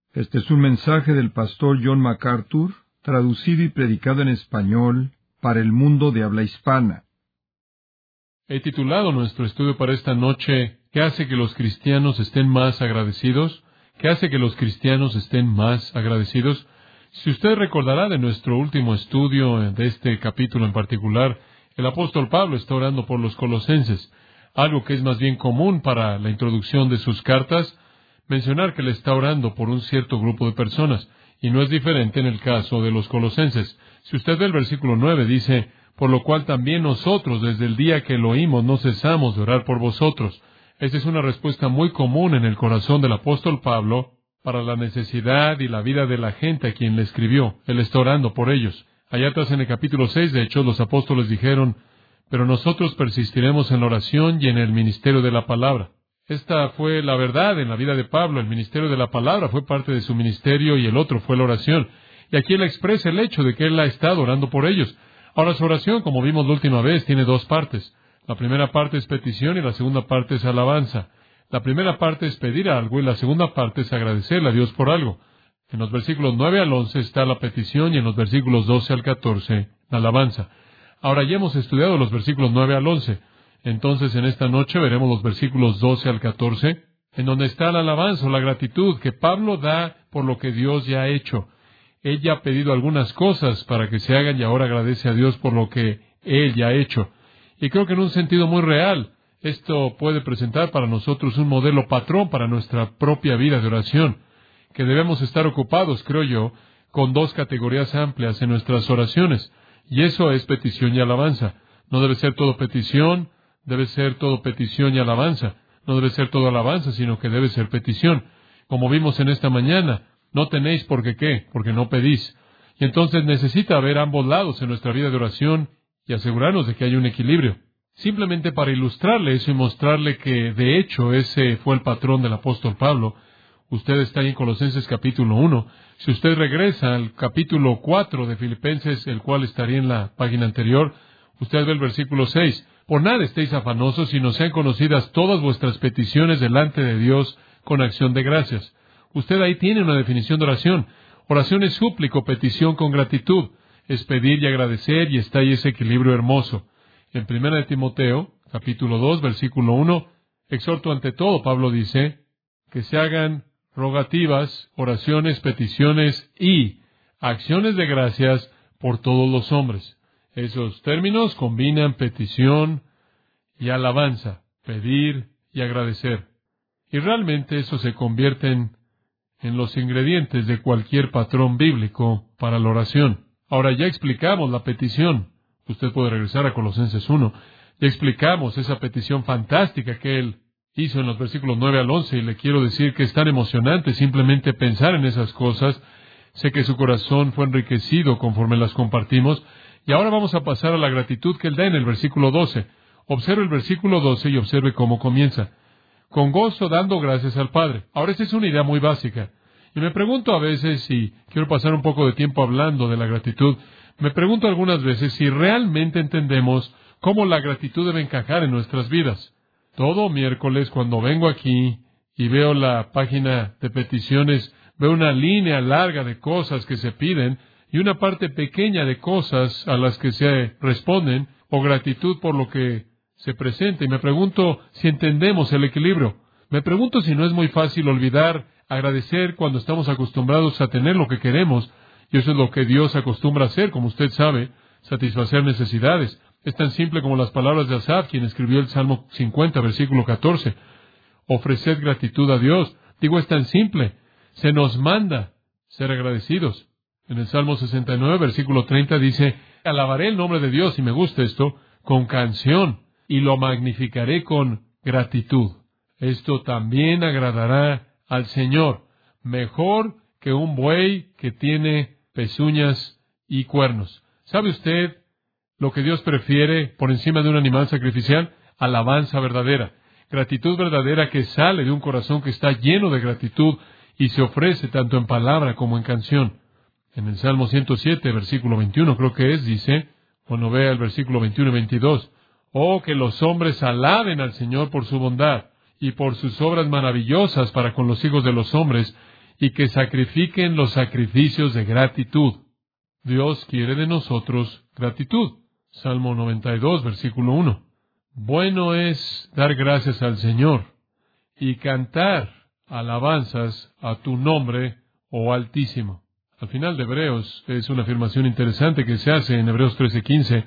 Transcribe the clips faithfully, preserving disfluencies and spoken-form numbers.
Este es un mensaje del pastor John MacArthur, traducido y predicado en español para el mundo de habla hispana. He titulado nuestro estudio para esta noche, ¿qué hace que los cristianos estén más agradecidos? ¿Qué hace que los cristianos estén más agradecidos? Si usted recordará de nuestro último estudio de este capítulo en particular, el apóstol Pablo está orando por los colosenses, algo que es más bien común para la introducción de sus cartas, mencionar que él está orando por un cierto grupo de personas, y no es diferente en el caso de los colosenses. Si usted ve el versículo nueve, dice, por lo cual también nosotros, desde el día que lo oímos, no cesamos de orar por vosotros. Esta es una respuesta muy común en el corazón del apóstol Pablo para la necesidad y la vida de la gente a quien le escribió. Él está orando por ellos. Allá atrás en el capítulo seis, de hecho, los apóstoles dijeron, pero nosotros persistiremos en la oración y en el ministerio de la palabra. Esta fue la verdad en la vida de Pablo. El ministerio de la palabra fue parte de su ministerio y el otro fue la oración. Y aquí él expresa el hecho de que él ha estado orando por ellos. Ahora, su oración, como vimos la última vez, tiene dos partes. La primera parte es petición y la segunda parte es alabanza. La primera parte es pedir algo y la segunda parte es agradecerle a Dios por algo. En los versículos nueve al once está la petición y en los versículos doce al catorce la alabanza. Ahora ya hemos estudiado los versículos nueve al once. Entonces, en esta noche veremos los versículos doce al catorce, en donde está la alabanza o la gratitud que Pablo da por lo que Dios ya ha hecho. Él ya ha pedido algunas cosas para que se hagan y ahora agradece a Dios por lo que Él ya ha hecho. Y creo que en un sentido muy real, esto puede presentar para nosotros un modelo patrón para nuestra propia vida de oración, que debemos estar ocupados, creo yo, con dos categorías amplias en nuestras oraciones, y eso es petición y alabanza. No debe ser todo petición, debe ser todo petición y alabanza. No debe ser todo alabanza, sino que debe ser petición. Como vimos en esta mañana, no tenéis porque qué, porque no pedís. Y entonces necesita haber ambos lados en nuestra vida de oración y asegurarnos de que hay un equilibrio. Simplemente para ilustrarle eso y mostrarle que, de hecho, ese fue el patrón del apóstol Pablo. Usted está ahí en Colosenses capítulo uno. Si usted regresa al capítulo cuatro de Filipenses, el cual estaría en la página anterior, usted ve el versículo seis. Por nada estéis afanosos, sino sean conocidas todas vuestras peticiones delante de Dios con acción de gracias. Usted ahí tiene una definición de oración. Oración es súplica, petición con gratitud. Es pedir y agradecer, y está ahí ese equilibrio hermoso. En primera de Timoteo, capítulo dos, versículo uno, exhorto ante todo, Pablo dice, que se hagan rogativas, oraciones, peticiones y acciones de gracias por todos los hombres. Esos términos combinan petición y alabanza, pedir y agradecer. Y realmente eso se convierten en los ingredientes de cualquier patrón bíblico para la oración. Ahora ya explicamos la petición. Usted puede regresar a Colosenses uno. Ya explicamos esa petición fantástica que él hizo en los versículos nueve al once, y le quiero decir que es tan emocionante simplemente pensar en esas cosas. Sé que su corazón fue enriquecido conforme las compartimos. Y ahora vamos a pasar a la gratitud que él da en el versículo doce. Observe el versículo doce y observe cómo comienza. Con gozo dando gracias al Padre. Ahora, esa es una idea muy básica. Y me pregunto a veces, y quiero pasar un poco de tiempo hablando de la gratitud, me pregunto algunas veces si realmente entendemos cómo la gratitud debe encajar en nuestras vidas. Todo miércoles, cuando vengo aquí y veo la página de peticiones, veo una línea larga de cosas que se piden, y una parte pequeña de cosas a las que se responden, o gratitud por lo que se presenta. Y me pregunto si entendemos el equilibrio. Me pregunto si no es muy fácil olvidar agradecer cuando estamos acostumbrados a tener lo que queremos. Y eso es lo que Dios acostumbra a hacer, como usted sabe, satisfacer necesidades. Es tan simple como las palabras de Asaf, quien escribió el Salmo cincuenta, versículo catorce. Ofreced gratitud a Dios. Digo, es tan simple. Se nos manda ser agradecidos. En el Salmo sesenta y nueve, versículo treinta, dice, alabaré el nombre de Dios, y me gusta esto, con canción, y lo magnificaré con gratitud. Esto también agradará al Señor, mejor que un buey que tiene pezuñas y cuernos. ¿Sabe usted lo que Dios prefiere por encima de un animal sacrificial? Alabanza verdadera, gratitud verdadera que sale de un corazón que está lleno de gratitud y se ofrece tanto en palabra como en canción. En el Salmo ciento siete, versículo veintiuno, creo que es, dice, cuando vea el versículo veintiuno y veintidós, oh, que los hombres alaben al Señor por su bondad y por sus obras maravillosas para con los hijos de los hombres, y que sacrifiquen los sacrificios de gratitud. Dios quiere de nosotros gratitud. Salmo noventa y dos, versículo uno. Bueno es dar gracias al Señor y cantar alabanzas a tu nombre, oh Altísimo. Al final de Hebreos es una afirmación interesante que se hace en Hebreos trece quince.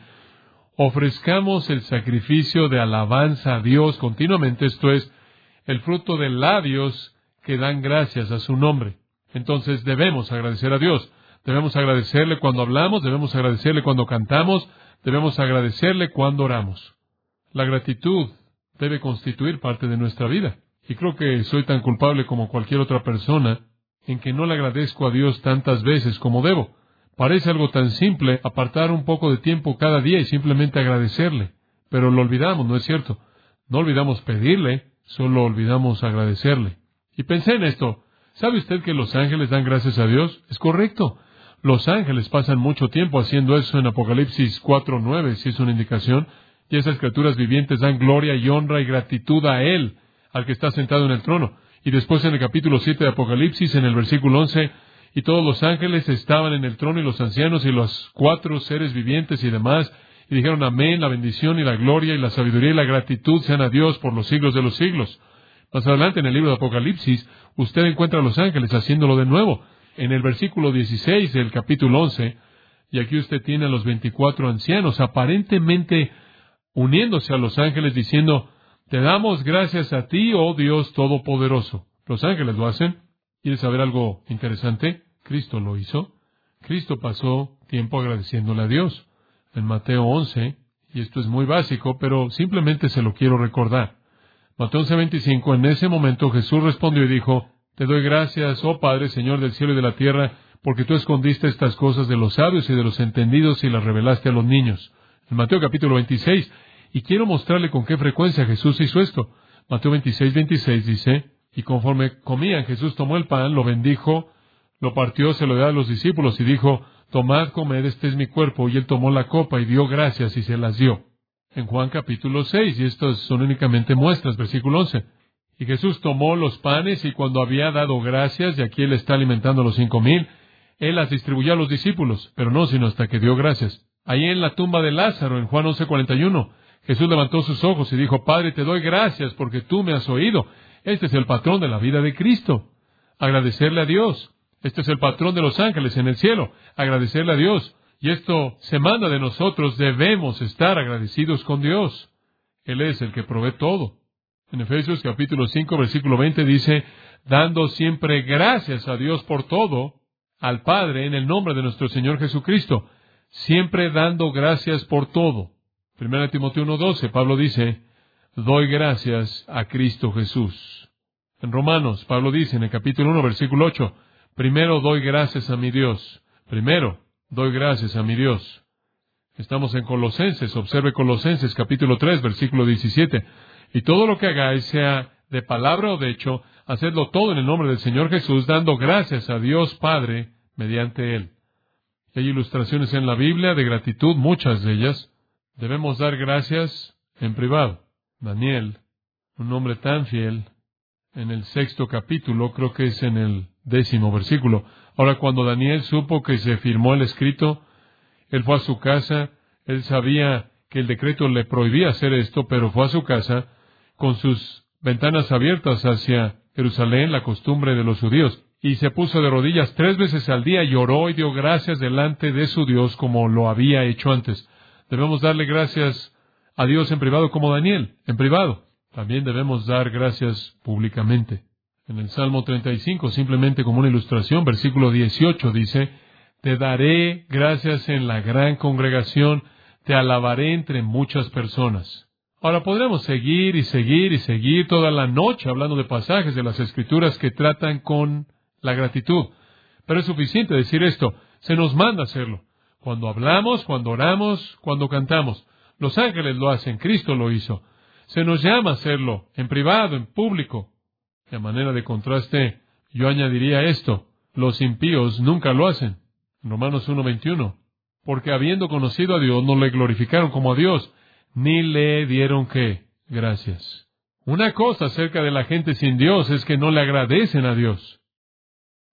Ofrezcamos el sacrificio de alabanza a Dios continuamente, esto es, el fruto de labios que dan gracias a su nombre. Entonces debemos agradecer a Dios. Debemos agradecerle cuando hablamos, debemos agradecerle cuando cantamos, debemos agradecerle cuando oramos. La gratitud debe constituir parte de nuestra vida. Y creo que soy tan culpable como cualquier otra persona en que no le agradezco a Dios tantas veces como debo. Parece algo tan simple apartar un poco de tiempo cada día y simplemente agradecerle. Pero lo olvidamos, ¿no es cierto? No olvidamos pedirle, solo olvidamos agradecerle. Y pensé en esto. ¿Sabe usted que los ángeles dan gracias a Dios? Es correcto. Los ángeles pasan mucho tiempo haciendo eso en Apocalipsis cuatro nueve, si es una indicación. Y esas criaturas vivientes dan gloria y honra y gratitud a Él, al que está sentado en el trono. Y después en el capítulo siete de Apocalipsis, en el versículo once, y todos los ángeles estaban en el trono y los ancianos y los cuatro seres vivientes y demás, y dijeron amén, la bendición y la gloria y la sabiduría y la gratitud sean a Dios por los siglos de los siglos. Más adelante en el libro de Apocalipsis, usted encuentra a los ángeles haciéndolo de nuevo. En el versículo dieciséis del capítulo once, y aquí usted tiene a los veinticuatro ancianos aparentemente uniéndose a los ángeles diciendo, te damos gracias a ti, oh Dios Todopoderoso. Los ángeles lo hacen. ¿Quieres saber algo interesante? Cristo lo hizo. Cristo pasó tiempo agradeciéndole a Dios. En Mateo once, y esto es muy básico, pero simplemente se lo quiero recordar. Mateo once veinticinco, en ese momento Jesús respondió y dijo, te doy gracias, oh Padre, Señor del cielo y de la tierra, porque tú escondiste estas cosas de los sabios y de los entendidos y las revelaste a los niños. En Mateo capítulo veintiséis, y quiero mostrarle con qué frecuencia Jesús hizo esto. Mateo veintiséis veintiséis dice, y conforme comían, Jesús tomó el pan, lo bendijo, lo partió, se lo dio a los discípulos y dijo, tomad, comed, este es mi cuerpo. Y él tomó la copa y dio gracias y se las dio. En Juan capítulo seis, y estas son únicamente muestras, versículo once. Y Jesús tomó los panes y cuando había dado gracias, y aquí él está alimentando a los cinco mil, él las distribuyó a los discípulos, pero no sino hasta que dio gracias. Ahí en la tumba de Lázaro, en Juan once cuarenta y uno, Jesús levantó sus ojos y dijo, Padre, te doy gracias porque tú me has oído. Este es el patrón de la vida de Cristo. Agradecerle a Dios. Este es el patrón de los ángeles en el cielo. Agradecerle a Dios. Y esto se manda de nosotros. Debemos estar agradecidos con Dios. Él es el que provee todo. En Efesios capítulo cinco, versículo veinte dice, dando siempre gracias a Dios por todo, al Padre, en el nombre de nuestro Señor Jesucristo. Siempre dando gracias por todo. Primera Timoteo uno doce, Pablo dice, doy gracias a Cristo Jesús. En Romanos, Pablo dice en el capítulo uno, versículo ocho, primero doy gracias a mi Dios. Primero doy gracias a mi Dios. Estamos en Colosenses, observe Colosenses capítulo tres, versículo diecisiete. Y todo lo que hagáis, sea de palabra o de hecho, hacedlo todo en el nombre del Señor Jesús, dando gracias a Dios Padre mediante Él. Hay ilustraciones en la Biblia de gratitud, muchas de ellas. Debemos dar gracias en privado. Daniel, un hombre tan fiel, en el sexto capítulo, creo que es en el décimo versículo. Ahora, cuando Daniel supo que se firmó el escrito, él fue a su casa, él sabía que el decreto le prohibía hacer esto, pero fue a su casa con sus ventanas abiertas hacia Jerusalén, la costumbre de los judíos, y se puso de rodillas tres veces al día y oró y dio gracias delante de su Dios como lo había hecho antes. Debemos darle gracias a Dios en privado como Daniel, en privado. También debemos dar gracias públicamente. En el Salmo treinta y cinco, simplemente como una ilustración, versículo dieciocho dice, te daré gracias en la gran congregación, te alabaré entre muchas personas. Ahora podremos seguir y seguir y seguir toda la noche hablando de pasajes de las Escrituras que tratan con la gratitud. Pero es suficiente decir esto, se nos manda hacerlo. Cuando hablamos, cuando oramos, cuando cantamos. Los ángeles lo hacen, Cristo lo hizo. Se nos llama a hacerlo, en privado, en público. De manera de contraste, yo añadiría esto, los impíos nunca lo hacen. En Romanos uno veintiuno, porque habiendo conocido a Dios, no le glorificaron como a Dios, ni le dieron ¿qué? Gracias. Una cosa acerca de la gente sin Dios es que no le agradecen a Dios.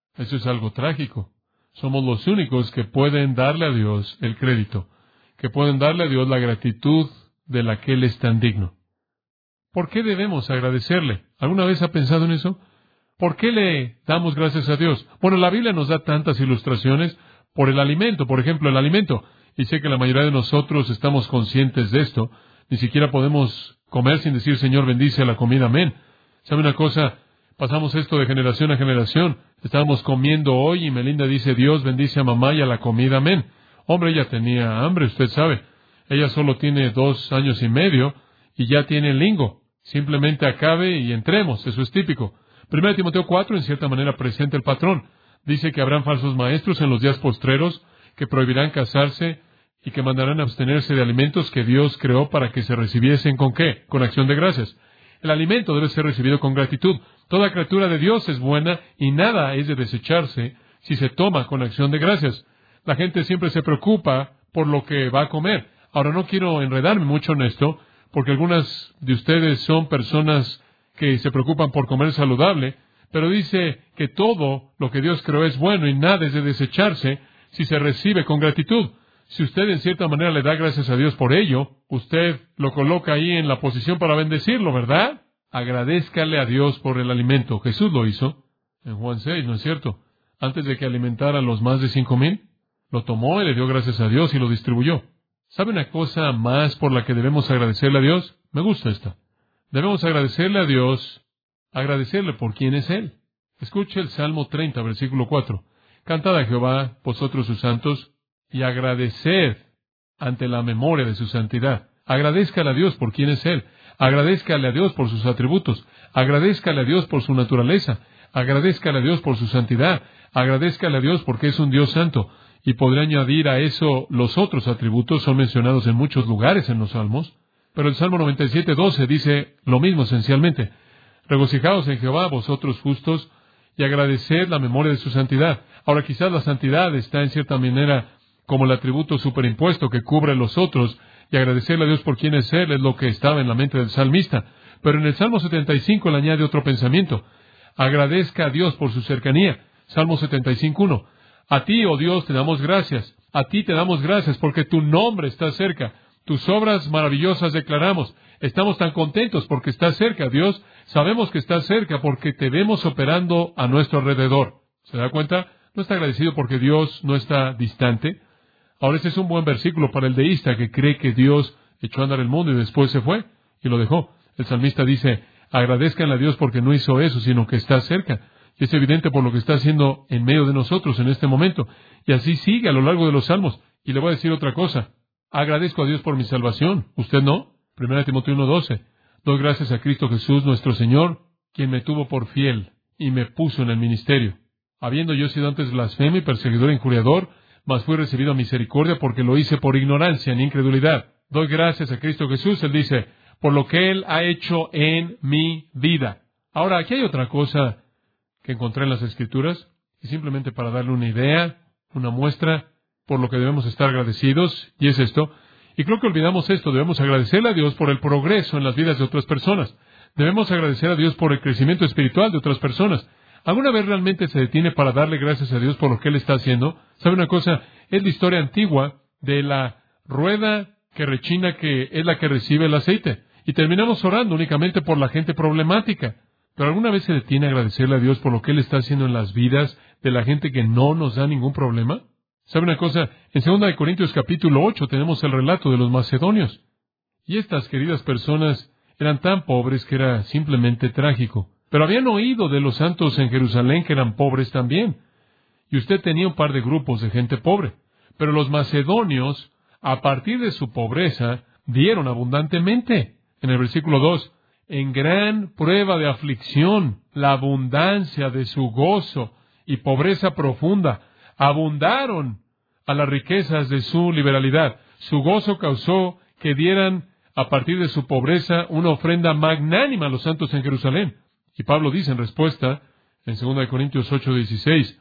Eso es algo trágico. Somos los únicos que pueden darle a Dios el crédito, que pueden darle a Dios la gratitud de la que Él es tan digno. ¿Por qué debemos agradecerle? ¿Alguna vez ha pensado en eso? ¿Por qué le damos gracias a Dios? Bueno, la Biblia nos da tantas ilustraciones por el alimento, por ejemplo, el alimento. Y sé que la mayoría de nosotros estamos conscientes de esto. Ni siquiera podemos comer sin decir, Señor, bendice la comida, amén. ¿Sabe una cosa? Pasamos esto de generación a generación. Estábamos comiendo hoy y Melinda dice, Dios bendice a mamá y a la comida, amén. Hombre, ella tenía hambre, usted sabe. Ella solo tiene dos años y medio y ya tiene el lingo. Simplemente acabe y entremos, eso es típico. Primero Timoteo cuatro, en cierta manera, presenta el patrón. Dice que habrán falsos maestros en los días postreros, que prohibirán casarse y que mandarán abstenerse de alimentos que Dios creó para que se recibiesen ¿con qué? Con acción de gracias. El alimento debe ser recibido con gratitud. Toda criatura de Dios es buena y nada es de desecharse si se toma con acción de gracias. La gente siempre se preocupa por lo que va a comer. Ahora, no quiero enredarme mucho en esto, porque algunas de ustedes son personas que se preocupan por comer saludable, pero dice que todo lo que Dios creó es bueno y nada es de desecharse si se recibe con gratitud. Si usted en cierta manera le da gracias a Dios por ello, usted lo coloca ahí en la posición para bendecirlo, ¿verdad? Agradézcale a Dios por el alimento. Jesús lo hizo en Juan seis, ¿no es cierto? Antes de que alimentara a los más de cinco mil, lo tomó y le dio gracias a Dios y lo distribuyó. ¿Sabe una cosa más por la que debemos agradecerle a Dios? Me gusta esta. Debemos agradecerle a Dios, agradecerle por quién es Él. Escuche el Salmo treinta, versículo cuatro. Cantad a Jehová, vosotros sus santos, y agradeced ante la memoria de su santidad. Agradézcale a Dios por quién es Él. Agradézcale a Dios por sus atributos. Agradézcale a Dios por su naturaleza. Agradézcale a Dios por su santidad. Agradézcale a Dios porque es un Dios santo. Y podré añadir a eso los otros atributos, son mencionados en muchos lugares en los Salmos. Pero el Salmo noventa y siete, doce dice lo mismo esencialmente. Regocijaos en Jehová, vosotros justos, y agradeced la memoria de su santidad. Ahora, quizás la santidad está en cierta manera como el atributo superimpuesto que cubre los otros, y agradecerle a Dios por quién es Él es lo que estaba en la mente del salmista. Pero en el Salmo setenta y cinco le añade otro pensamiento. Agradezca a Dios por su cercanía. Salmo setenta y cinco, uno. A ti, oh Dios, te damos gracias. A ti te damos gracias porque tu nombre está cerca. Tus obras maravillosas declaramos. Estamos tan contentos porque estás cerca, Dios. Sabemos que estás cerca porque te vemos operando a nuestro alrededor. ¿Se da cuenta? No está agradecido porque Dios no está distante. Ahora, ese es un buen versículo para el deísta que cree que Dios echó a andar el mundo y después se fue y lo dejó. El salmista dice, agradezcanle a Dios porque no hizo eso, sino que está cerca. Y es evidente por lo que está haciendo en medio de nosotros en este momento. Y así sigue a lo largo de los salmos. Y le voy a decir otra cosa. Agradezco a Dios por mi salvación. ¿Usted no? Primera Timoteo uno, doce. Doy gracias a Cristo Jesús nuestro Señor, quien me tuvo por fiel y me puso en el ministerio. Habiendo yo sido antes blasfemo y perseguidor e injuriador, mas fui recibido a misericordia porque lo hice por ignorancia ni incredulidad. Doy gracias a Cristo Jesús, él dice, por lo que Él ha hecho en mi vida. Ahora, aquí hay otra cosa que encontré en las Escrituras, y simplemente para darle una idea, una muestra por lo que debemos estar agradecidos, y es esto. Y creo que olvidamos esto, debemos agradecerle a Dios por el progreso en las vidas de otras personas. Debemos agradecer a Dios por el crecimiento espiritual de otras personas. ¿Alguna vez realmente se detiene para darle gracias a Dios por lo que Él está haciendo? ¿Sabe una cosa? Es la historia antigua de la rueda que rechina que es la que recibe el aceite. Y terminamos orando únicamente por la gente problemática. ¿Pero alguna vez se detiene a agradecerle a Dios por lo que Él está haciendo en las vidas de la gente que no nos da ningún problema? ¿Sabe una cosa? En segunda de Corintios capítulo ocho tenemos el relato de los macedonios. Y estas queridas personas eran tan pobres que era simplemente trágico. Pero habían oído de los santos en Jerusalén que eran pobres también. Y usted tenía un par de grupos de gente pobre. Pero los macedonios, a partir de su pobreza, dieron abundantemente. En el versículo dos, en gran prueba de aflicción, la abundancia de su gozo y pobreza profunda, abundaron a las riquezas de su liberalidad. Su gozo causó que dieran, a partir de su pobreza, una ofrenda magnánima a los santos en Jerusalén. Y Pablo dice en respuesta, en segunda de Corintios ocho, dieciséis,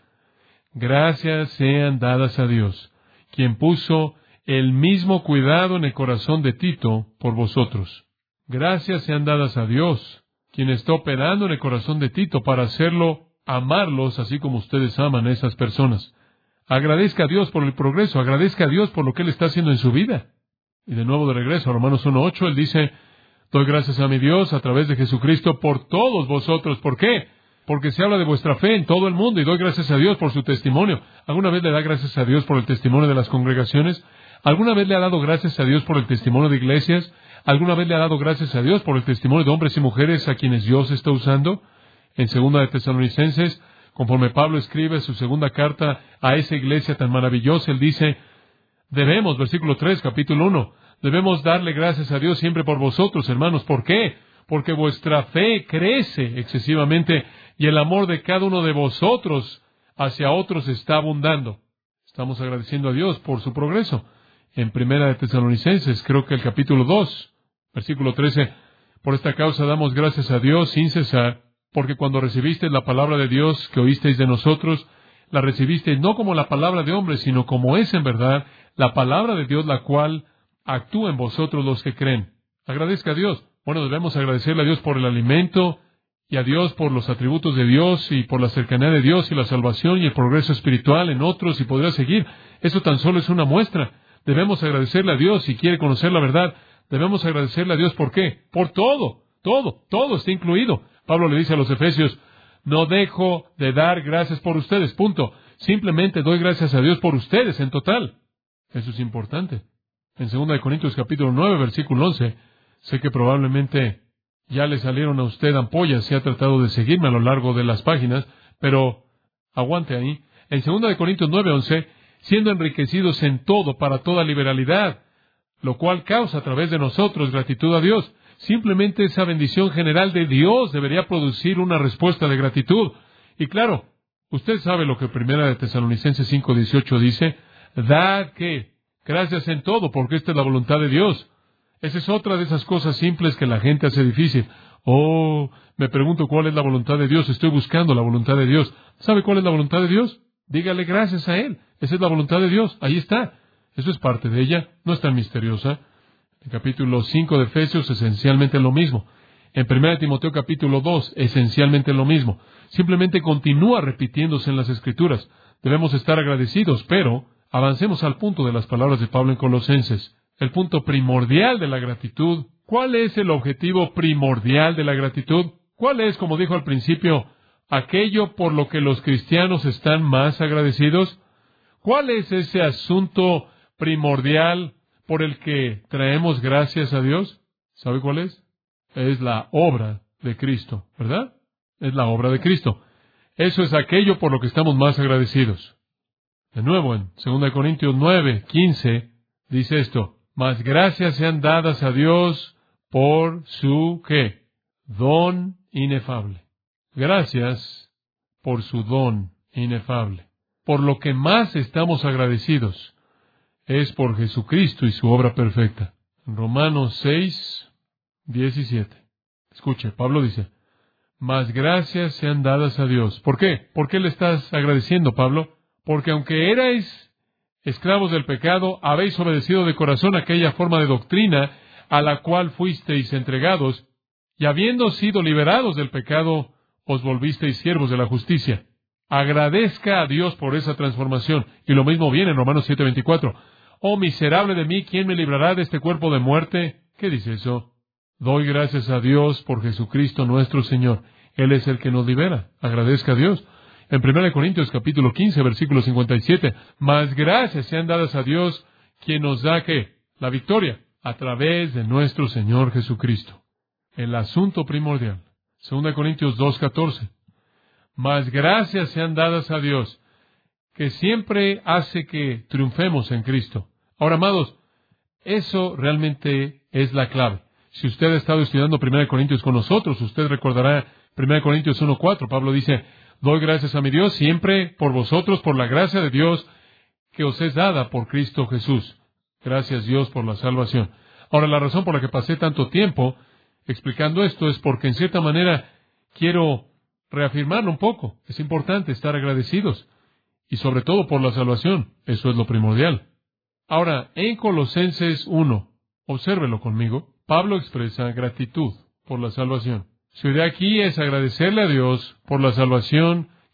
gracias sean dadas a Dios, quien puso el mismo cuidado en el corazón de Tito por vosotros. Gracias sean dadas a Dios, quien está operando en el corazón de Tito para hacerlo amarlos así como ustedes aman a esas personas. Agradezca a Dios por el progreso, agradezca a Dios por lo que Él está haciendo en su vida. Y de nuevo de regreso a Romanos uno ocho, Él dice, doy gracias a mi Dios a través de Jesucristo por todos vosotros. ¿Por qué? Porque se habla de vuestra fe en todo el mundo y doy gracias a Dios por su testimonio. ¿Alguna vez le da gracias a Dios por el testimonio de las congregaciones? ¿Alguna vez le ha dado gracias a Dios por el testimonio de iglesias? ¿Alguna vez le ha dado gracias a Dios por el testimonio de hombres y mujeres a quienes Dios está usando? En segunda de Tesalonicenses, conforme Pablo escribe su segunda carta a esa iglesia tan maravillosa, él dice, debemos, versículo tres, capítulo uno, debemos darle gracias a Dios siempre por vosotros, hermanos. ¿Por qué? Porque vuestra fe crece excesivamente y el amor de cada uno de vosotros hacia otros está abundando. Estamos agradeciendo a Dios por su progreso. En primera de Tesalonicenses, creo que el capítulo dos, versículo trece, por esta causa damos gracias a Dios sin cesar, porque cuando recibisteis la palabra de Dios que oísteis de nosotros, la recibisteis no como la palabra de hombres, sino como es en verdad la palabra de Dios, la cual actúa en vosotros los que creen. Agradezca a Dios. Bueno, debemos agradecerle a Dios por el alimento y a Dios por los atributos de Dios y por la cercanía de Dios y la salvación y el progreso espiritual en otros, y podrá seguir. Eso tan solo es una muestra. Debemos agradecerle a Dios si quiere conocer la verdad. Debemos agradecerle a Dios, ¿por qué? Por todo, todo, todo está incluido. Pablo le dice a los Efesios, no dejo de dar gracias por ustedes, punto. Simplemente doy gracias a Dios por ustedes en total. Eso es importante. En segunda de Corintios capítulo nueve, versículo once, sé que probablemente ya le salieron a usted ampollas si ha tratado de seguirme a lo largo de las páginas, pero aguante ahí. En segunda de Corintios nueve, once, siendo enriquecidos en todo para toda liberalidad, lo cual causa a través de nosotros gratitud a Dios. Simplemente esa bendición general de Dios debería producir una respuesta de gratitud. Y claro, usted sabe lo que primera de Tesalonicenses cinco dieciocho dice, dad que gracias en todo, porque esta es la voluntad de Dios. Esa es otra de esas cosas simples que la gente hace difícil. Oh, me pregunto cuál es la voluntad de Dios, estoy buscando la voluntad de Dios. ¿Sabe cuál es la voluntad de Dios? Dígale gracias a Él. Esa es la voluntad de Dios, ahí está. Eso es parte de ella, no es tan misteriosa. En capítulo cinco de Efesios, esencialmente lo mismo. En primera de Timoteo capítulo dos, esencialmente lo mismo. Simplemente continúa repitiéndose en las Escrituras. Debemos estar agradecidos, pero avancemos al punto de las palabras de Pablo en Colosenses. El punto primordial de la gratitud. ¿Cuál es el objetivo primordial de la gratitud? ¿Cuál es, como dijo al principio, aquello por lo que los cristianos están más agradecidos? ¿Cuál es ese asunto primordial por el que traemos gracias a Dios? ¿Sabe cuál es? Es la obra de Cristo, ¿verdad? Es la obra de Cristo. Eso es aquello por lo que estamos más agradecidos. De nuevo, en segunda de Corintios nueve, quince, dice esto, mas gracias sean dadas a Dios por su, ¿qué? Don inefable. Gracias por su don inefable. Por lo que más estamos agradecidos es por Jesucristo y su obra perfecta. Romanos seis, diecisiete. Escuche, Pablo dice, mas gracias sean dadas a Dios. ¿Por qué? ¿Por qué le estás agradeciendo, Pablo? Porque aunque erais esclavos del pecado, habéis obedecido de corazón aquella forma de doctrina a la cual fuisteis entregados, y habiendo sido liberados del pecado, os volvisteis siervos de la justicia. Agradezca a Dios por esa transformación. Y lo mismo viene en Romanos siete, veinticuatro. Oh miserable de mí, ¿quién me librará de este cuerpo de muerte? ¿Qué dice eso? Doy gracias a Dios por Jesucristo nuestro Señor. Él es el que nos libera. Agradezca a Dios. En primera de Corintios capítulo quince, versículo cincuenta y siete. Mas gracias sean dadas a Dios, quien nos da, ¿qué? La victoria, a través de nuestro Señor Jesucristo. El asunto primordial. segunda de Corintios dos, catorce. Mas gracias sean dadas a Dios, que siempre hace que triunfemos en Cristo. Ahora, amados, eso realmente es la clave. Si usted ha estado estudiando primera de Corintios con nosotros, usted recordará primera de Corintios uno, cuatro. Pablo dice, doy gracias a mi Dios siempre por vosotros, por la gracia de Dios que os es dada por Cristo Jesús. Gracias, Dios, por la salvación. Ahora, la razón por la que pasé tanto tiempo explicando esto es porque, en cierta manera, quiero reafirmarlo un poco. Es importante estar agradecidos. Y sobre todo por la salvación. Eso es lo primordial. Ahora, en Colosenses uno, obsérvelo conmigo, Pablo expresa gratitud por la salvación. Su idea aquí es agradecerle a Dios por la salvación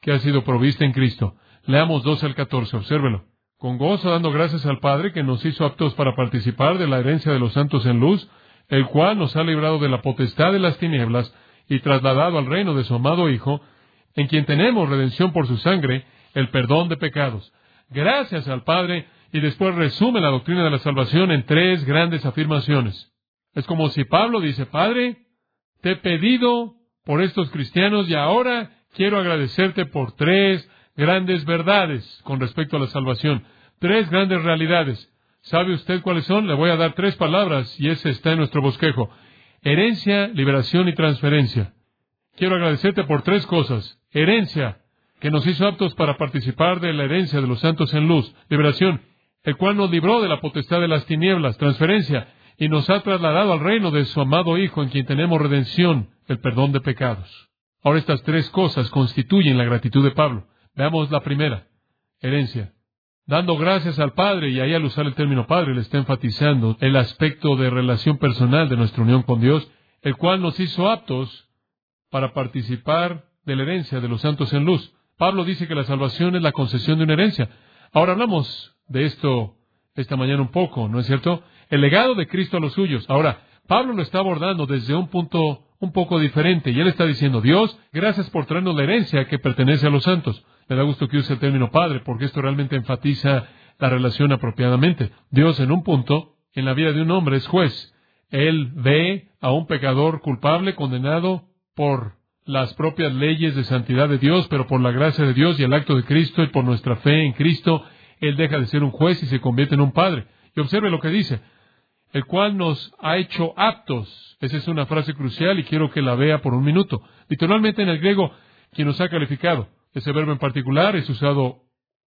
que ha sido provista en Cristo. Leamos doce al catorce, obsérvelo. Con gozo dando gracias al Padre que nos hizo aptos para participar de la herencia de los santos en luz, el cual nos ha librado de la potestad de las tinieblas y trasladado al reino de su amado Hijo, en quien tenemos redención por su sangre, el perdón de pecados. Gracias al Padre, y después resume la doctrina de la salvación en tres grandes afirmaciones. Es como si Pablo dice, Padre, te he pedido por estos cristianos y ahora quiero agradecerte por tres grandes verdades con respecto a la salvación. Tres grandes realidades. ¿Sabe usted cuáles son? Le voy a dar tres palabras y ese está en nuestro bosquejo. Herencia, liberación y transferencia. Quiero agradecerte por tres cosas. Herencia, que nos hizo aptos para participar de la herencia de los santos en luz. Liberación, el cual nos libró de la potestad de las tinieblas. Transferencia, y nos ha trasladado al reino de su amado Hijo, en quien tenemos redención, el perdón de pecados. Ahora estas tres cosas constituyen la gratitud de Pablo. Veamos la primera, herencia. Dando gracias al Padre, y ahí al usar el término Padre le está enfatizando el aspecto de relación personal de nuestra unión con Dios, el cual nos hizo aptos para participar de la herencia de los santos en luz. Pablo dice que la salvación es la concesión de una herencia. Ahora hablamos de esto esta mañana un poco, ¿no es cierto? El legado de Cristo a los suyos. Ahora, Pablo lo está abordando desde un punto un poco diferente, y él está diciendo, Dios, gracias por traernos la herencia que pertenece a los santos. Me da gusto que use el término Padre, porque esto realmente enfatiza la relación apropiadamente. Dios, en un punto, en la vida de un hombre, es juez. Él ve a un pecador culpable, condenado por las propias leyes de santidad de Dios, pero por la gracia de Dios y el acto de Cristo y por nuestra fe en Cristo, Él deja de ser un juez y se convierte en un padre. Y observe lo que dice, el cual nos ha hecho aptos. Esa es una frase crucial y quiero que la vea por un minuto. Literalmente en el griego, quien nos ha calificado. Ese verbo en particular es usado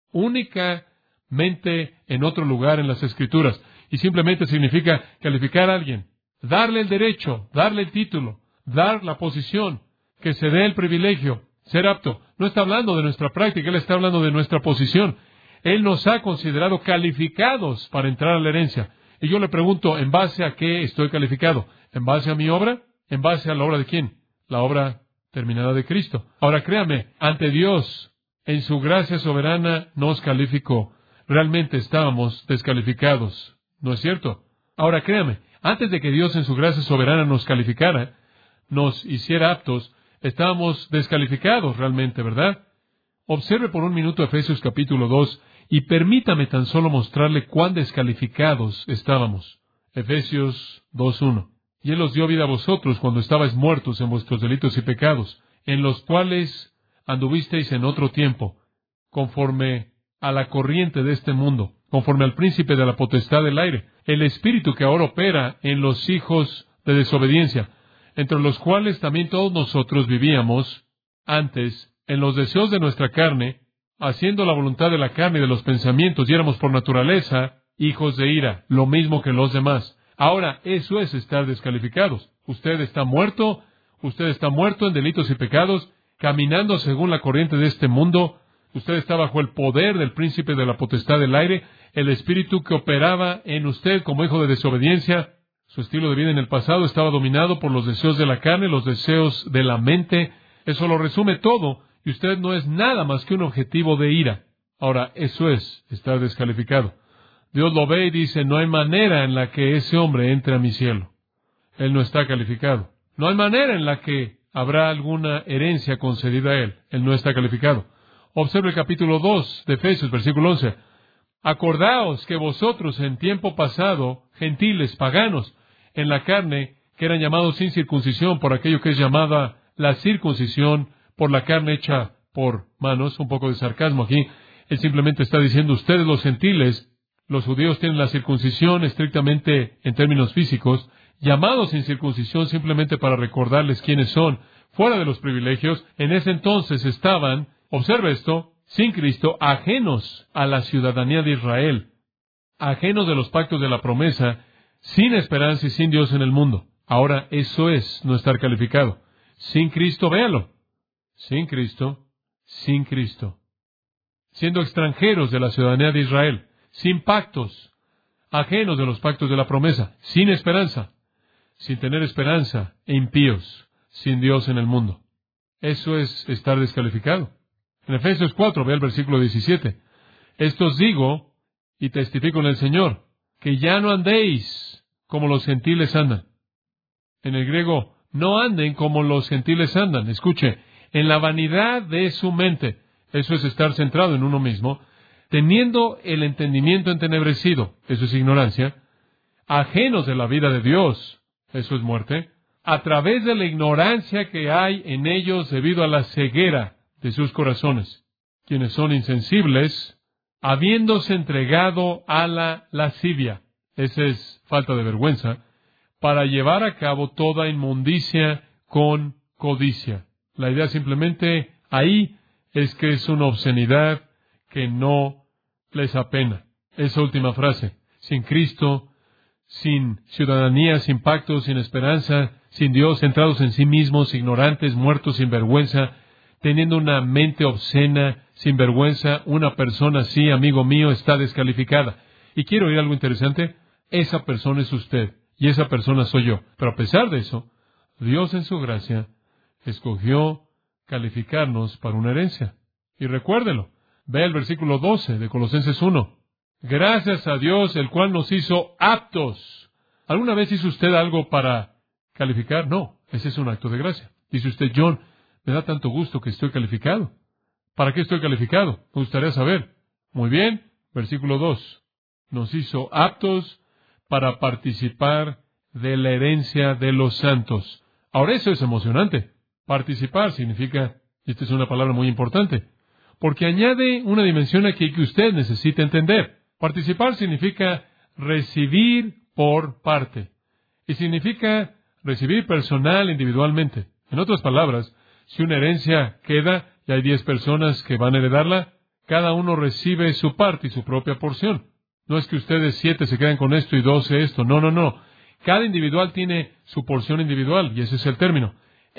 únicamente en otro lugar en las Escrituras y simplemente significa calificar a alguien, darle el derecho, darle el título, dar la posición, que se dé el privilegio, ser apto. No está hablando de nuestra práctica, Él está hablando de nuestra posición. Él nos ha considerado calificados para entrar a la herencia. Y yo le pregunto, ¿en base a qué estoy calificado? ¿En base a mi obra? ¿En base a la obra de quién? La obra terminada de Cristo. Ahora créame, ante Dios, en su gracia soberana, nos calificó. Realmente estábamos descalificados, ¿no es cierto? Ahora créame, antes de que Dios en su gracia soberana nos calificara, nos hiciera aptos, estábamos descalificados realmente, ¿verdad? Observe por un minuto Efesios capítulo dos y permítame tan solo mostrarle cuán descalificados estábamos. Efesios dos uno. Y Él os dio vida a vosotros cuando estabais muertos en vuestros delitos y pecados, en los cuales anduvisteis en otro tiempo, conforme a la corriente de este mundo, conforme al príncipe de la potestad del aire, el espíritu que ahora opera en los hijos de desobediencia, entre los cuales también todos nosotros vivíamos antes en los deseos de nuestra carne, haciendo la voluntad de la carne y de los pensamientos, y éramos por naturaleza hijos de ira, lo mismo que los demás. Ahora, eso es estar descalificados. Usted está muerto, usted está muerto en delitos y pecados, caminando según la corriente de este mundo. Usted está bajo el poder del príncipe de la potestad del aire, el espíritu que operaba en usted como hijo de desobediencia. Su estilo de vida en el pasado estaba dominado por los deseos de la carne, los deseos de la mente. Eso lo resume todo, y usted no es nada más que un objetivo de ira. Ahora, eso es estar descalificado. Dios lo ve y dice, no hay manera en la que ese hombre entre a mi cielo. Él no está calificado. No hay manera en la que habrá alguna herencia concedida a él. Él no está calificado. Observe el capítulo dos de Efesios, versículo once. Acordaos que vosotros en tiempo pasado, gentiles, paganos, en la carne, que eran llamados sin circuncisión por aquello que es llamada la circuncisión, por la carne hecha por manos, un poco de sarcasmo aquí. Él simplemente está diciendo, ustedes los gentiles, los judíos tienen la circuncisión estrictamente en términos físicos, llamados sin circuncisión simplemente para recordarles quiénes son, fuera de los privilegios. En ese entonces estaban, observe esto, sin Cristo, ajenos a la ciudadanía de Israel, ajenos de los pactos de la promesa, sin esperanza y sin Dios en el mundo. Ahora, eso es no estar calificado. Sin Cristo, véalo. Sin Cristo, sin Cristo. Siendo extranjeros de la ciudadanía de Israel, sin pactos, ajenos de los pactos de la promesa, sin esperanza, sin tener esperanza, e impíos, sin Dios en el mundo. Eso es estar descalificado. En Efesios cuatro, ve el versículo diecisiete. Esto os digo, y testifico en el Señor, que ya no andéis como los gentiles andan. En el griego, no anden como los gentiles andan. Escuche, en la vanidad de su mente. Eso es estar centrado en uno mismo, teniendo el entendimiento entenebrecido. Eso es ignorancia. Ajenos de la vida de Dios. Eso es muerte. A través de la ignorancia que hay en ellos debido a la ceguera de sus corazones, quienes son insensibles, habiéndose entregado a la lascivia. Esa es falta de vergüenza, para llevar a cabo toda inmundicia con codicia. La idea simplemente ahí es que es una obscenidad que no les apena. Esa última frase, sin Cristo, sin ciudadanía, sin pacto, sin esperanza, sin Dios, centrados en sí mismos, ignorantes, muertos sin vergüenza, teniendo una mente obscena, sin vergüenza, una persona así, amigo mío, está descalificada. Y quiero oír algo interesante. Esa persona es usted, y esa persona soy yo. Pero a pesar de eso, Dios en su gracia escogió calificarnos para una herencia. Y recuérdelo, ve el versículo doce de Colosenses uno. Gracias a Dios, el cual nos hizo aptos. ¿Alguna vez hizo usted algo para calificar? No, ese es un acto de gracia. Dice usted, John, me da tanto gusto que estoy calificado. ¿Para qué estoy calificado? Me gustaría saber. Muy bien, versículo dos. Nos hizo aptos para participar de la herencia de los santos. Ahora eso es emocionante. Participar significa, y esta es una palabra muy importante, porque añade una dimensión aquí que usted necesita entender. Participar significa recibir por parte. Y significa recibir personal, individualmente. En otras palabras, si una herencia queda y hay diez personas que van a heredarla, cada uno recibe su parte y su propia porción. No es que ustedes siete se queden con esto y doce esto. No, no, no. Cada individual tiene su porción individual, y ese es el término.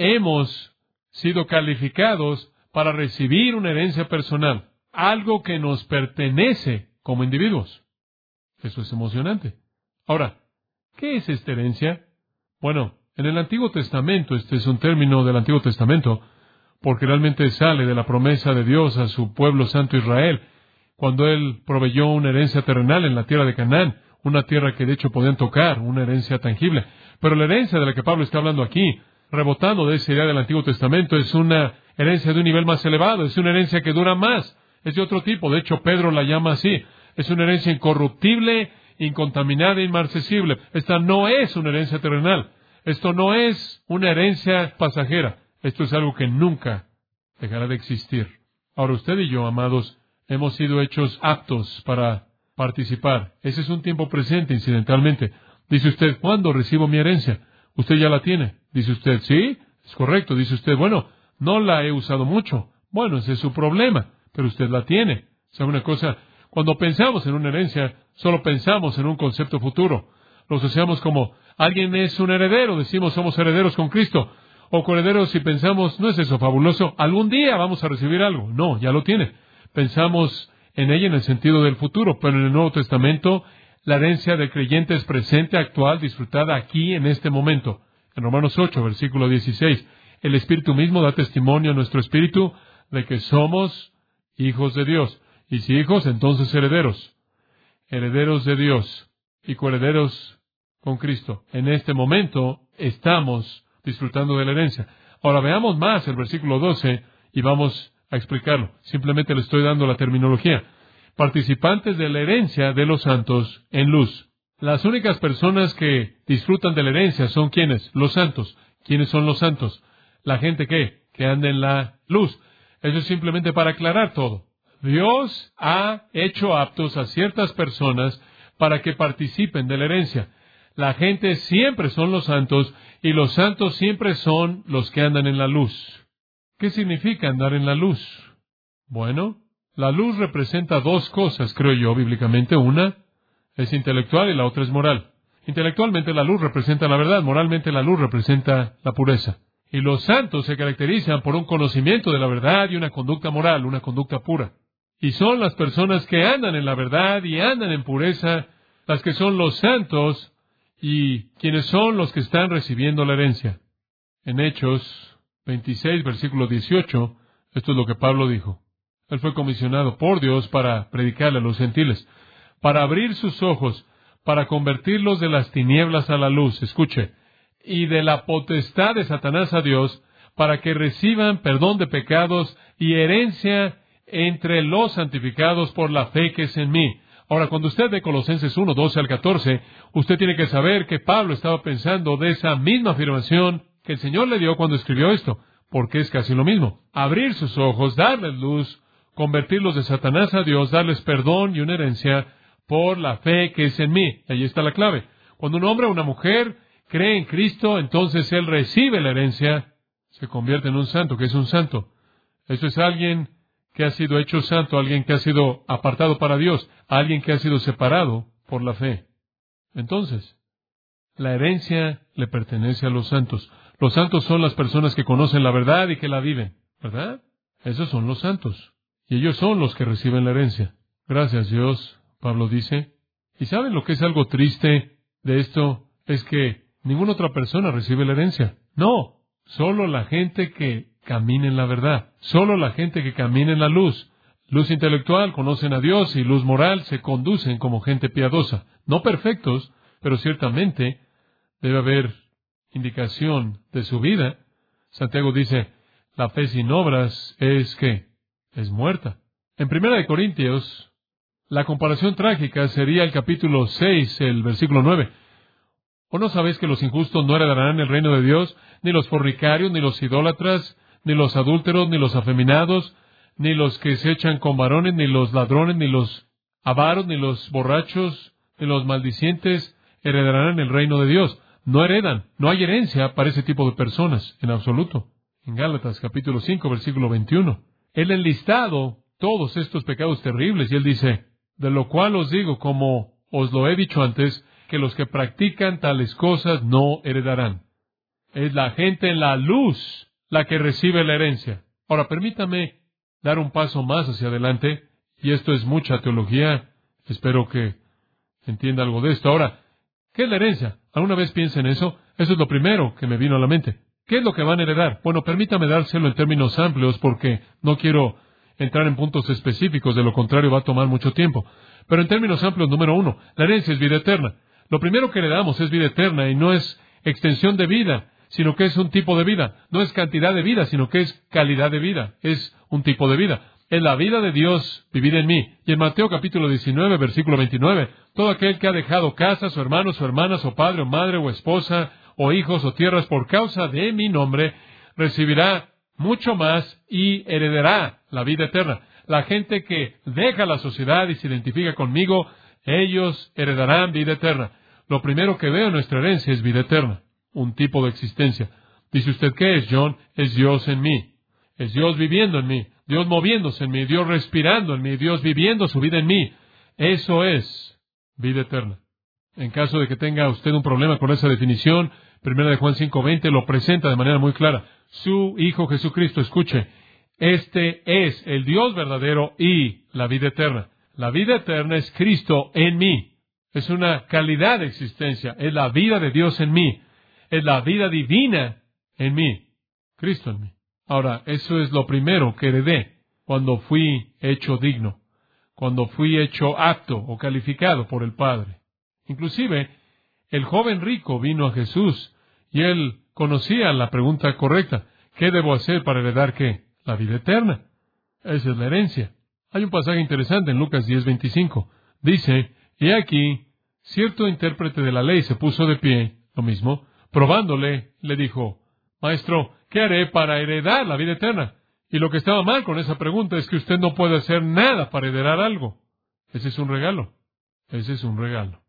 Hemos sido calificados para recibir una herencia personal, algo que nos pertenece como individuos. Eso es emocionante. Ahora, ¿qué es esta herencia? Bueno, en el Antiguo Testamento, este es un término del Antiguo Testamento, porque realmente sale de la promesa de Dios a su pueblo santo Israel, cuando Él proveyó una herencia terrenal en la tierra de Canaán, una tierra que de hecho podían tocar, una herencia tangible. Pero la herencia de la que Pablo está hablando aquí, rebotando de esa idea del Antiguo Testamento, es una herencia de un nivel más elevado, es una herencia que dura más, es de otro tipo. De hecho, Pedro la llama así. Es una herencia incorruptible, incontaminada e inmarcesible. Esta no es una herencia terrenal. Esto no es una herencia pasajera. Esto es algo que nunca dejará de existir. Ahora, usted y yo, amados, hemos sido hechos aptos para participar. Ese es un tiempo presente, incidentalmente. Dice usted, ¿cuándo recibo mi herencia? Usted ya la tiene. Dice usted, sí, es correcto. Dice usted, bueno, no la he usado mucho. Bueno, ese es su problema, pero usted la tiene. ¿Sabe una cosa? Cuando pensamos en una herencia, solo pensamos en un concepto futuro. Lo asociamos como, alguien es un heredero, decimos somos herederos con Cristo. O coherederos si pensamos, ¿no es eso fabuloso? Algún día vamos a recibir algo. No, ya lo tiene. Pensamos en ella en el sentido del futuro, pero en el Nuevo Testamento, la herencia del creyente es presente, actual, disfrutada aquí en este momento. En Romanos ocho, versículo dieciséis, el Espíritu mismo da testimonio a nuestro espíritu de que somos hijos de Dios. Y si hijos, entonces herederos. Herederos de Dios y coherederos con Cristo. En este momento estamos disfrutando de la herencia. Ahora veamos más el versículo doce y vamos a explicarlo. Simplemente le estoy dando la terminología. Participantes de la herencia de los santos en luz. Las únicas personas que disfrutan de la herencia son ¿quiénes? Los santos. ¿Quiénes son los santos? La gente que, que anda en la luz. Eso es simplemente para aclarar todo. Dios ha hecho aptos a ciertas personas para que participen de la herencia. La gente siempre son los santos y los santos siempre son los que andan en la luz. ¿Qué significa andar en la luz? Bueno, la luz representa dos cosas, creo yo, bíblicamente. Una es intelectual y la otra es moral. Intelectualmente la luz representa la verdad, moralmente la luz representa la pureza. Y los santos se caracterizan por un conocimiento de la verdad y una conducta moral, una conducta pura. Y son las personas que andan en la verdad y andan en pureza, las que son los santos y quienes son los que están recibiendo la herencia. En Hechos veintiséis, versículo dieciocho, esto es lo que Pablo dijo. Él fue comisionado por Dios para predicarle a los gentiles, para abrir sus ojos, para convertirlos de las tinieblas a la luz, escuche, y de la potestad de Satanás a Dios, para que reciban perdón de pecados y herencia entre los santificados por la fe que es en mí. Ahora, cuando usted ve Colosenses uno, doce al catorce, usted tiene que saber que Pablo estaba pensando de esa misma afirmación que el Señor le dio cuando escribió esto, porque es casi lo mismo. Abrir sus ojos, darles luz, convertirlos de Satanás a Dios, darles perdón y una herencia por la fe que es en mí. Ahí está la clave. Cuando un hombre o una mujer cree en Cristo, entonces él recibe la herencia, se convierte en un santo. ¿Qué es un santo? Eso es alguien que ha sido hecho santo, alguien que ha sido apartado para Dios, alguien que ha sido separado por la fe. Entonces, la herencia le pertenece a los santos. Los santos son las personas que conocen la verdad y que la viven, ¿verdad? Esos son los santos. Y ellos son los que reciben la herencia. Gracias, Dios, Pablo dice. ¿Y saben lo que es algo triste de esto? Es que ninguna otra persona recibe la herencia. No, solo la gente que camina en la verdad. Solo la gente que camina en la luz. Luz intelectual, conocen a Dios, y luz moral, se conducen como gente piadosa. No perfectos, pero ciertamente debe haber indicación de su vida. Santiago dice, la fe sin obras es ¿qué? Es muerta. En Primera de Corintios, la comparación trágica sería el capítulo seis, el versículo nueve. ¿O no sabéis que los injustos no heredarán el reino de Dios, ni los fornicarios, ni los idólatras, ni los adúlteros, ni los afeminados, ni los que se echan con varones, ni los ladrones, ni los avaros, ni los borrachos, ni los maldicientes heredarán el reino de Dios? No heredan, no hay herencia para ese tipo de personas, en absoluto. En Gálatas capítulo cinco, versículo veintiuno. Él ha enlistado todos estos pecados terribles, y él dice, de lo cual os digo, como os lo he dicho antes, que los que practican tales cosas no heredarán. Es la gente en la luz la que recibe la herencia. Ahora, permítame dar un paso más hacia adelante, y esto es mucha teología. Espero que entienda algo de esto. Ahora, ¿qué es la herencia? ¿Alguna vez piensa en eso? Eso es lo primero que me vino a la mente. ¿Qué es lo que van a heredar? Bueno, permítame dárselo en términos amplios porque no quiero entrar en puntos específicos, de lo contrario va a tomar mucho tiempo. Pero en términos amplios, número uno, la herencia es vida eterna. Lo primero que heredamos es vida eterna, y no es extensión de vida, sino que es un tipo de vida. No es cantidad de vida, sino que es calidad de vida. Es un tipo de vida. Es la vida de Dios vivida en mí. Y en Mateo capítulo diecinueve, versículo veintinueve, todo aquel que ha dejado casa, su hermano, su hermana, su padre, o madre, o esposa, o hijos, o tierras, por causa de mi nombre, recibirá mucho más y heredará la vida eterna. La gente que deja la sociedad y se identifica conmigo, ellos heredarán vida eterna. Lo primero que veo en nuestra herencia es vida eterna, un tipo de existencia. Dice usted, ¿qué es, John? Es Dios en mí. Es Dios viviendo en mí, Dios moviéndose en mí, Dios respirando en mí, Dios viviendo su vida en mí. Eso es vida eterna. En caso de que tenga usted un problema con esa definición, Primera de Juan cinco veinte lo presenta de manera muy clara. Su Hijo Jesucristo, escuche, este es el Dios verdadero y la vida eterna. La vida eterna es Cristo en mí. Es una calidad de existencia. Es la vida de Dios en mí. Es la vida divina en mí. Cristo en mí. Ahora, eso es lo primero que heredé cuando fui hecho digno, cuando fui hecho apto o calificado por el Padre. Inclusive, el joven rico vino a Jesús y él conocía la pregunta correcta. ¿Qué debo hacer para heredar qué? La vida eterna. Esa es la herencia. Hay un pasaje interesante en Lucas diez veinticinco. Dice, y aquí, cierto intérprete de la ley se puso de pie, lo mismo, probándole, le dijo, Maestro, ¿qué haré para heredar la vida eterna? Y lo que estaba mal con esa pregunta es que usted no puede hacer nada para heredar algo. Ese es un regalo. Ese es un regalo.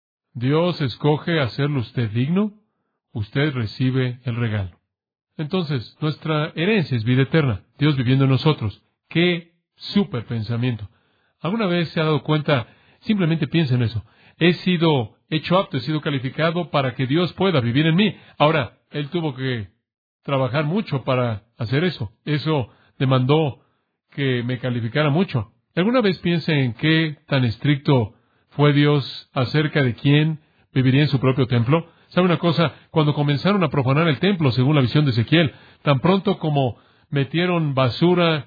Dios escoge hacerlo usted digno, usted recibe el regalo. Entonces, nuestra herencia es vida eterna, Dios viviendo en nosotros. ¡Qué súper pensamiento! ¿Alguna vez se ha dado cuenta? Simplemente piensa en eso. He sido hecho apto, he sido calificado para que Dios pueda vivir en mí. Ahora, Él tuvo que trabajar mucho para hacer eso. Eso demandó que me calificara mucho. ¿Alguna vez piensa en qué tan estricto fue Dios acerca de quién viviría en su propio templo? ¿Sabe una cosa? Cuando comenzaron a profanar el templo, según la visión de Ezequiel, tan pronto como metieron basura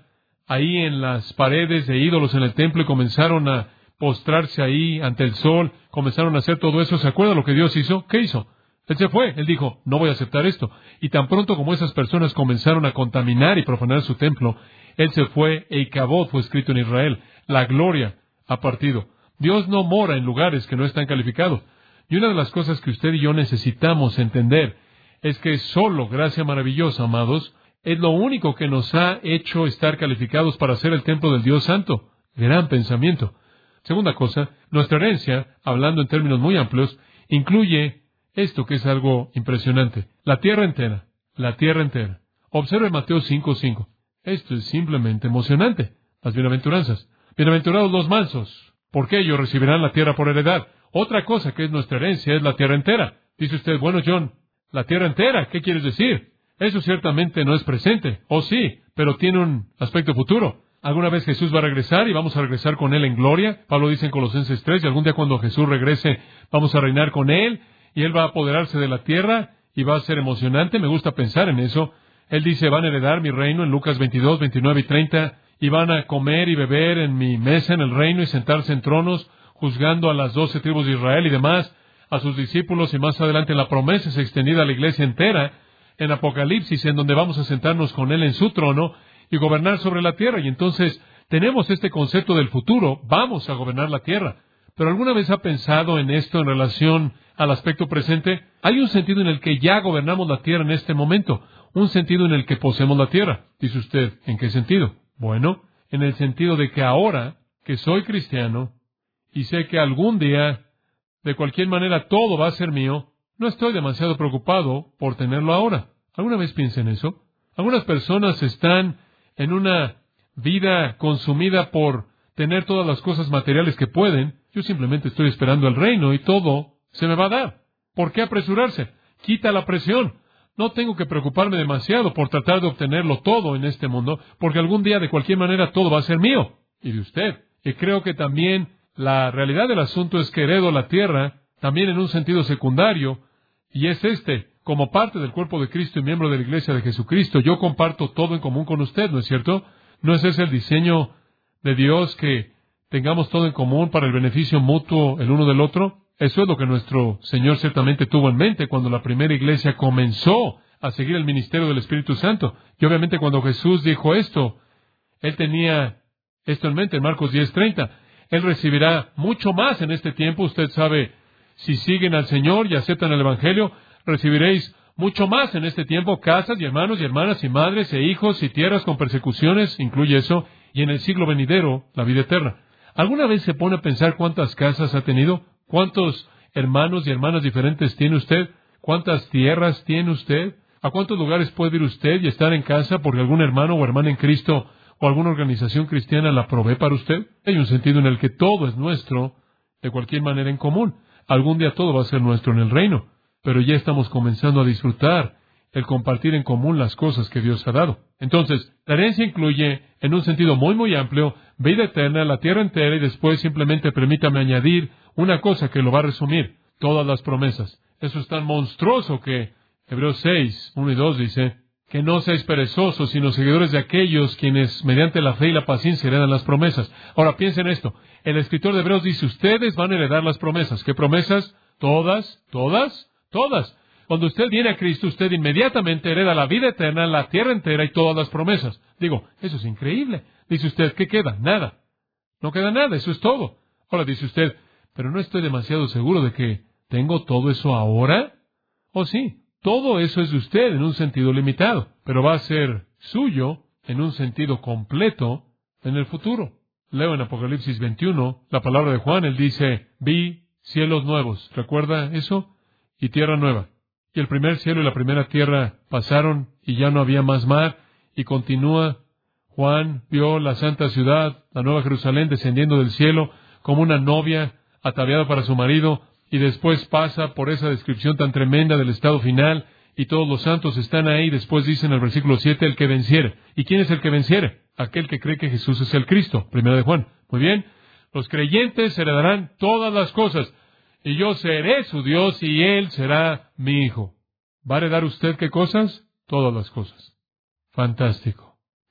ahí en las paredes de ídolos en el templo y comenzaron a postrarse ahí ante el sol, comenzaron a hacer todo eso. ¿Se acuerda lo que Dios hizo? ¿Qué hizo? Él se fue. Él dijo, no voy a aceptar esto. Y tan pronto como esas personas comenzaron a contaminar y profanar su templo, Él se fue e Icabod fue escrito en Israel. La gloria ha partido. Dios no mora en lugares que no están calificados. Y una de las cosas que usted y yo necesitamos entender es que solo gracia maravillosa, amados, es lo único que nos ha hecho estar calificados para ser el templo del Dios Santo. Gran pensamiento. Segunda cosa, nuestra herencia, hablando en términos muy amplios, incluye esto que es algo impresionante. La tierra entera. La tierra entera. Observe Mateo cinco cinco. Esto es simplemente emocionante. Las bienaventuranzas. Bienaventurados los mansos, porque ellos recibirán la tierra por heredad. Otra cosa que es nuestra herencia es la tierra entera. Dice usted, bueno, John, la tierra entera, ¿qué quieres decir? Eso ciertamente no es presente. Oh, sí, pero tiene un aspecto futuro. Alguna vez Jesús va a regresar y vamos a regresar con Él en gloria. Pablo dice en Colosenses tres, y algún día cuando Jesús regrese, vamos a reinar con Él, y Él va a apoderarse de la tierra, y va a ser emocionante. Me gusta pensar en eso. Él dice, van a heredar mi reino en Lucas veintidós, veintinueve y treinta, y van a comer y beber en mi mesa en el reino y sentarse en tronos, juzgando a las doce tribus de Israel y demás, a sus discípulos, y más adelante la promesa es extendida a la iglesia entera, en Apocalipsis, en donde vamos a sentarnos con Él en su trono y gobernar sobre la tierra. Y entonces tenemos este concepto del futuro, vamos a gobernar la tierra. ¿Pero alguna vez ha pensado en esto en relación al aspecto presente? Hay un sentido en el que ya gobernamos la tierra en este momento, un sentido en el que poseemos la tierra. Dice usted, ¿en qué sentido? Bueno, en el sentido de que ahora que soy cristiano y sé que algún día, de cualquier manera, todo va a ser mío, no estoy demasiado preocupado por tenerlo ahora. ¿Alguna vez piensa en eso? Algunas personas están en una vida consumida por tener todas las cosas materiales que pueden. Yo simplemente estoy esperando el reino y todo se me va a dar. ¿Por qué apresurarse? Quita la presión. No tengo que preocuparme demasiado por tratar de obtenerlo todo en este mundo, porque algún día, de cualquier manera, todo va a ser mío y de usted. Y creo que también la realidad del asunto es que heredo la tierra, también en un sentido secundario, y es este, como parte del cuerpo de Cristo y miembro de la Iglesia de Jesucristo, yo comparto todo en común con usted, ¿no es cierto? ¿No es ese el diseño de Dios, que tengamos todo en común para el beneficio mutuo el uno del otro? Eso es lo que nuestro Señor ciertamente tuvo en mente cuando la primera iglesia comenzó a seguir el ministerio del Espíritu Santo. Y obviamente cuando Jesús dijo esto, Él tenía esto en mente en Marcos diez treinta. Él recibirá mucho más en este tiempo. Usted sabe, si siguen al Señor y aceptan el Evangelio, recibiréis mucho más en este tiempo: casas y hermanos y hermanas y madres e hijos y tierras con persecuciones, incluye eso, y en el siglo venidero, la vida eterna. ¿Alguna vez se pone a pensar cuántas casas ha tenido? ¿Cuántos hermanos y hermanas diferentes tiene usted? ¿Cuántas tierras tiene usted? ¿A cuántos lugares puede ir usted y estar en casa porque algún hermano o hermana en Cristo o alguna organización cristiana la provee para usted? Hay un sentido en el que todo es nuestro, de cualquier manera en común. Algún día todo va a ser nuestro en el reino, pero ya estamos comenzando a disfrutar el compartir en común las cosas que Dios ha dado. Entonces, la herencia incluye, en un sentido muy, muy amplio, vida eterna, la tierra entera, y después simplemente permítame añadir una cosa que lo va a resumir: todas las promesas. Eso es tan monstruoso que Hebreos seis, uno y dos dice, que no seáis perezosos, sino seguidores de aquellos quienes mediante la fe y la paciencia heredan las promesas. Ahora piensen esto, el escritor de Hebreos dice, ustedes van a heredar las promesas. ¿Qué promesas? Todas, todas, todas. Cuando usted viene a Cristo, usted inmediatamente hereda la vida eterna, la tierra entera y todas las promesas. Digo, eso es increíble. Dice usted, ¿qué queda? Nada. No queda nada, eso es todo. Ahora dice usted, pero no estoy demasiado seguro de que tengo todo eso ahora. ¿O sí? Todo eso es de usted en un sentido limitado, pero va a ser suyo en un sentido completo en el futuro. Leo en Apocalipsis veintiuno, la palabra de Juan. Él dice, vi cielos nuevos. ¿Recuerda eso? Y tierra nueva. Y el primer cielo y la primera tierra pasaron y ya no había más mar. Y continúa, Juan vio la santa ciudad, la nueva Jerusalén, descendiendo del cielo como una novia ataviada para su marido. Y después pasa por esa descripción tan tremenda del estado final, y todos los santos están ahí. Después dice en el versículo siete, el que venciere. ¿Y quién es el que venciere? Aquel que cree que Jesús es el Cristo. Primera de Juan. Muy bien. Los creyentes heredarán todas las cosas, y yo seré su Dios, y Él será mi hijo. ¿Va a heredar usted qué cosas? Todas las cosas. Fantástico.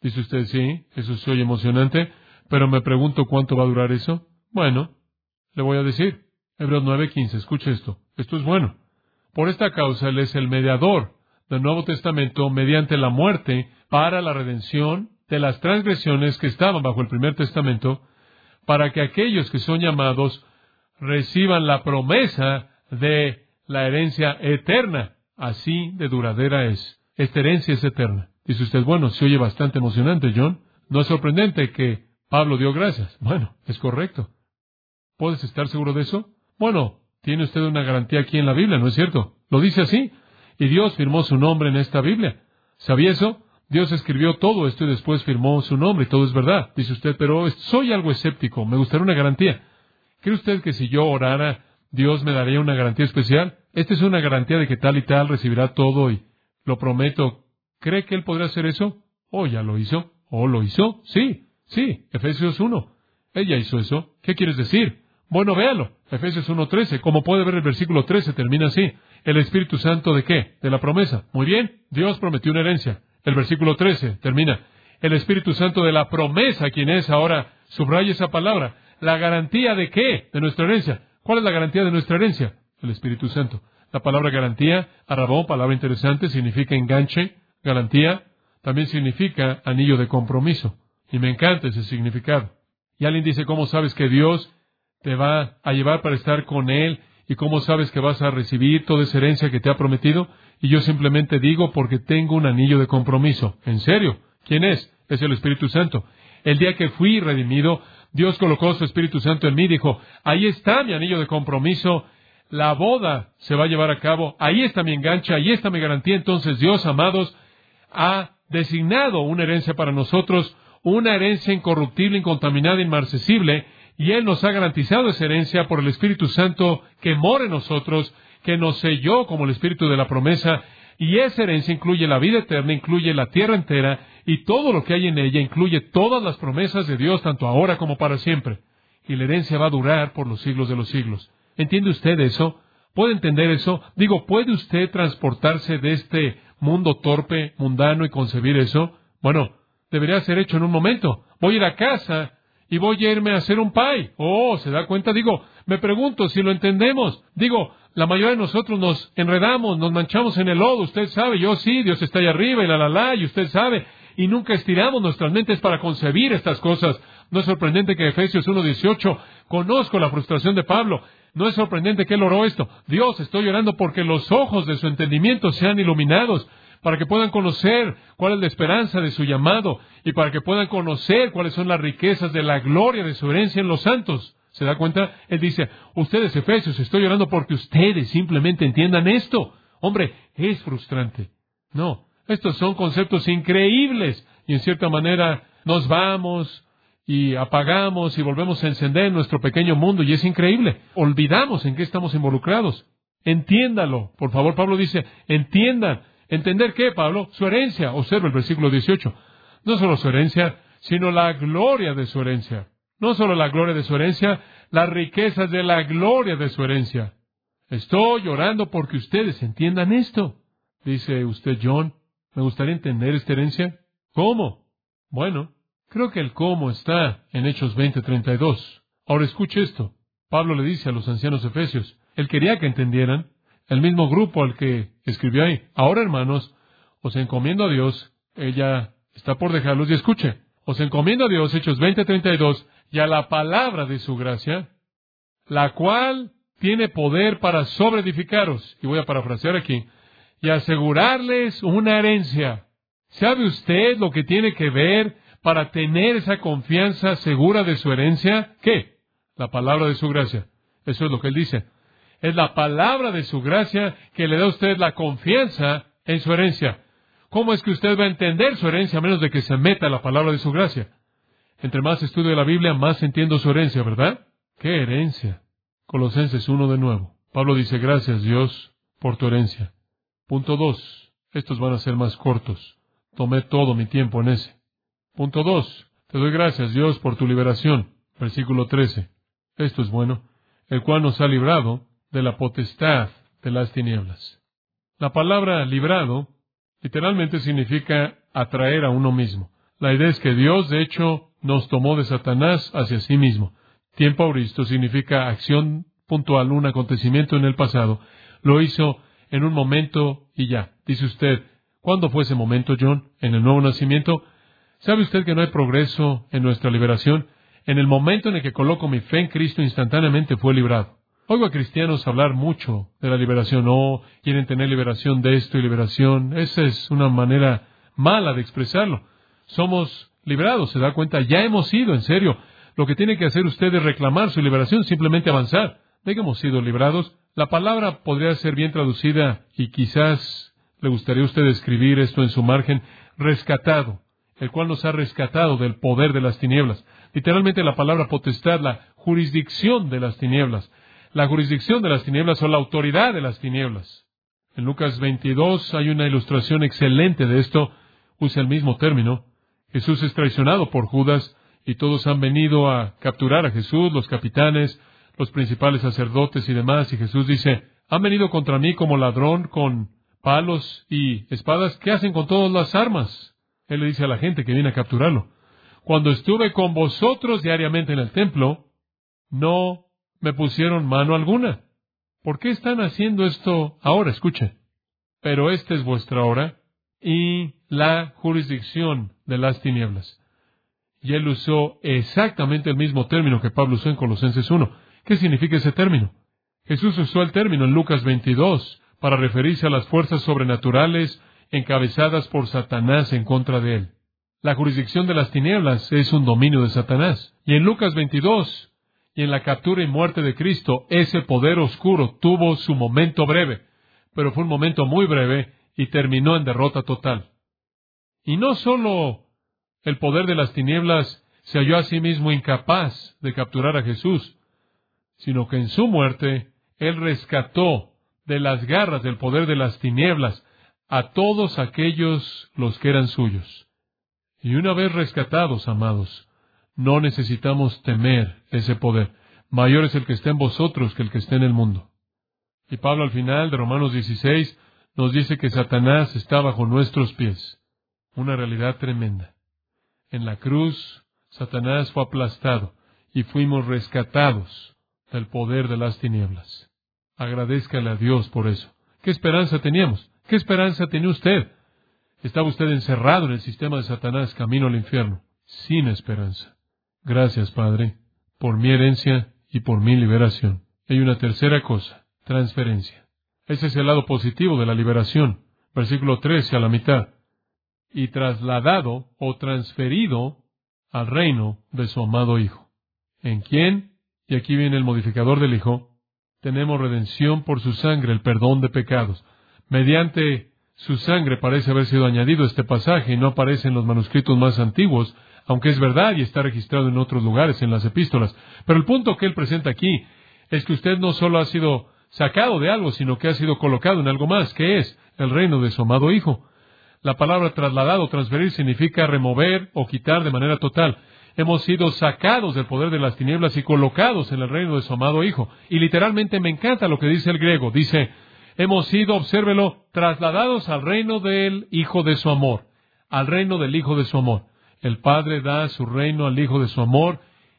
Dice usted, sí, eso se oye emocionante, pero me pregunto cuánto va a durar eso. Bueno, le voy a decir. Hebreos nueve quince, escuche esto. Esto es bueno. Por esta causa Él es el mediador del Nuevo Testamento mediante la muerte para la redención de las transgresiones que estaban bajo el primer testamento, para que aquellos que son llamados reciban la promesa de la herencia eterna. Así de duradera es. Esta herencia es eterna. Dice usted, bueno, se oye bastante emocionante, John. No es sorprendente que Pablo dio gracias. Bueno, es correcto. ¿Puedes estar seguro de eso? Bueno, tiene usted una garantía aquí en la Biblia, ¿no es cierto? Lo dice así. Y Dios firmó su nombre en esta Biblia. ¿Sabía eso? Dios escribió todo esto y después firmó su nombre y todo es verdad. Dice usted, pero soy algo escéptico. Me gustaría una garantía. ¿Cree usted que si yo orara, Dios me daría una garantía especial? Esta es una garantía de que tal y tal recibirá todo y lo prometo. ¿Cree que Él podrá hacer eso? ¿O ya lo hizo? ¿O lo hizo? Sí, sí, Efesios uno. Ella hizo eso. ¿Qué quieres decir? Bueno, véalo. Efesios uno trece. Como puede ver, el versículo trece termina así. ¿El Espíritu Santo de qué? De la promesa. Muy bien. Dios prometió una herencia. El versículo trece termina. El Espíritu Santo de la promesa, ¿quién es ahora? Subraya esa palabra. ¿La garantía de qué? De nuestra herencia. ¿Cuál es la garantía de nuestra herencia? El Espíritu Santo. La palabra garantía, arrabón, palabra interesante, significa enganche. Garantía también significa anillo de compromiso. Y me encanta ese significado. Y alguien dice, ¿cómo sabes que Dios te va a llevar para estar con Él? ¿Y cómo sabes que vas a recibir toda esa herencia que te ha prometido? Y yo simplemente digo porque tengo un anillo de compromiso. ¿En serio? ¿Quién es? Es el Espíritu Santo. El día que fui redimido, Dios colocó su Espíritu Santo en mí y dijo, ahí está mi anillo de compromiso. La boda se va a llevar a cabo. Ahí está mi enganche, ahí está mi garantía. Entonces Dios, amados, ha designado una herencia para nosotros, una herencia incorruptible, incontaminada, inmarcesible, y Él nos ha garantizado esa herencia por el Espíritu Santo que mora en nosotros, que nos selló como el Espíritu de la promesa, y esa herencia incluye la vida eterna, incluye la tierra entera, y todo lo que hay en ella incluye todas las promesas de Dios, tanto ahora como para siempre. Y la herencia va a durar por los siglos de los siglos. ¿Entiende usted eso? ¿Puede entender eso? Digo, ¿puede usted transportarse de este mundo torpe, mundano y concebir eso? Bueno, debería ser hecho en un momento. Voy a ir a casa y voy a irme a hacer un pie. Oh, ¿se da cuenta? Digo, me pregunto si lo entendemos. Digo, la mayoría de nosotros nos enredamos, nos manchamos en el lodo. Usted sabe, yo sí, Dios está allá arriba y la la la, y usted sabe. Y nunca estiramos nuestras mentes para concebir estas cosas. No es sorprendente que Efesios uno dieciocho, conozco la frustración de Pablo. No es sorprendente que él oró esto. Dios, estoy orando porque los ojos de su entendimiento sean iluminados, para que puedan conocer cuál es la esperanza de su llamado, y para que puedan conocer cuáles son las riquezas de la gloria de su herencia en los santos. ¿Se da cuenta? Él dice, ustedes, Efesios, estoy orando porque ustedes simplemente entiendan esto. Hombre, es frustrante. No, estos son conceptos increíbles, y en cierta manera nos vamos y apagamos y volvemos a encender nuestro pequeño mundo, y es increíble. Olvidamos en qué estamos involucrados. Entiéndalo. Por favor, Pablo dice, entiendan. ¿Entender qué, Pablo? Su herencia. Observa el versículo dieciocho. No solo su herencia, sino la gloria de su herencia. No solo la gloria de su herencia, las riquezas de la gloria de su herencia. Estoy orando porque ustedes entiendan esto. Dice usted, John, me gustaría entender esta herencia. ¿Cómo? Bueno, creo que el cómo está en Hechos veinte treinta y dos. Ahora escuche esto. Pablo le dice a los ancianos efesios, él quería que entendieran, el mismo grupo al que escribió ahí. Ahora, hermanos, os encomiendo a Dios, ella está por dejarlos, y escuche, os encomiendo a Dios, Hechos veinte treinta y dos, y a la palabra de su gracia, la cual tiene poder para sobreedificaros, y voy a parafrasear aquí, y asegurarles una herencia. ¿Sabe usted lo que tiene que ver para tener esa confianza segura de su herencia? ¿Qué? La palabra de su gracia. Eso es lo que él dice. Es la palabra de su gracia que le da a usted la confianza en su herencia. ¿Cómo es que usted va a entender su herencia a menos de que se meta la palabra de su gracia? Entre más estudio de la Biblia, más entiendo su herencia, ¿verdad? ¿Qué herencia? Colosenses uno de nuevo. Pablo dice, gracias Dios por tu herencia. Punto dos. Estos van a ser más cortos. Tomé todo mi tiempo en ese. Punto dos. Te doy gracias Dios por tu liberación. Versículo trece. Esto es bueno. El cual nos ha librado de la potestad de las tinieblas. La palabra librado literalmente significa atraer a uno mismo. La idea es que Dios, de hecho, nos tomó de Satanás hacia sí mismo. Tiempo auristo significa acción puntual, un acontecimiento en el pasado. Lo hizo en un momento y ya. Dice usted, ¿cuándo fue ese momento, John? ¿En el nuevo nacimiento? ¿Sabe usted que no hay progreso en nuestra liberación? En el momento en el que coloco mi fe en Cristo, instantáneamente fue librado. Oigo a cristianos hablar mucho de la liberación. Oh, quieren tener liberación de esto y liberación. Esa es una manera mala de expresarlo. Somos liberados, ¿se da cuenta? Ya hemos sido, en serio. Lo que tiene que hacer usted es reclamar su liberación, simplemente avanzar. De que hemos sido librados. La palabra podría ser bien traducida, y quizás le gustaría a usted escribir esto en su margen, rescatado, el cual nos ha rescatado del poder de las tinieblas. Literalmente la palabra potestad, la jurisdicción de las tinieblas. La jurisdicción de las tinieblas o la autoridad de las tinieblas. En Lucas veintidós hay una ilustración excelente de esto. Usa el mismo término. Jesús es traicionado por Judas y todos han venido a capturar a Jesús, los capitanes, los principales sacerdotes y demás. Y Jesús dice, han venido contra mí como ladrón con palos y espadas. ¿Qué hacen con todas las armas? Él le dice a la gente que viene a capturarlo. Cuando estuve con vosotros diariamente en el templo, no me pusieron mano alguna. ¿Por qué están haciendo esto ahora? Escuchen. Pero esta es vuestra hora y la jurisdicción de las tinieblas. Y él usó exactamente el mismo término que Pablo usó en Colosenses uno. ¿Qué significa ese término? Jesús usó el término en Lucas veintidós para referirse a las fuerzas sobrenaturales encabezadas por Satanás en contra de él. La jurisdicción de las tinieblas es un dominio de Satanás. Y en Lucas veintidós, y en la captura y muerte de Cristo, ese poder oscuro tuvo su momento breve, pero fue un momento muy breve y terminó en derrota total. Y no solo el poder de las tinieblas se halló a sí mismo incapaz de capturar a Jesús, sino que en su muerte Él rescató de las garras del poder de las tinieblas a todos aquellos los que eran suyos. Y una vez rescatados, amados, no necesitamos temer ese poder. Mayor es el que está en vosotros que el que está en el mundo. Y Pablo al final de Romanos dieciséis nos dice que Satanás está bajo nuestros pies. Una realidad tremenda. En la cruz, Satanás fue aplastado y fuimos rescatados del poder de las tinieblas. Agradézcale a Dios por eso. ¿Qué esperanza teníamos? ¿Qué esperanza tenía usted? Estaba usted encerrado en el sistema de Satanás, camino al infierno, sin esperanza. Gracias, Padre, por mi herencia y por mi liberación. Hay una tercera cosa, transferencia. Ese es el lado positivo de la liberación. Versículo trece a la mitad. Y trasladado o transferido al reino de su amado Hijo. ¿En quién? Y aquí viene el modificador del Hijo. Tenemos redención por su sangre, el perdón de pecados. Mediante su sangre parece haber sido añadido este pasaje y no aparece en los manuscritos más antiguos, aunque es verdad y está registrado en otros lugares en las epístolas. Pero el punto que él presenta aquí es que usted no solo ha sido sacado de algo, sino que ha sido colocado en algo más, que es el reino de su amado Hijo. La palabra trasladado o transferir significa remover o quitar de manera total. Hemos sido sacados del poder de las tinieblas y colocados en el reino de su amado Hijo. Y literalmente me encanta lo que dice el griego. Dice, hemos sido, obsérvelo, trasladados al reino del Hijo de su amor. Al reino del Hijo de su amor. El Padre da su reino al Hijo de su amor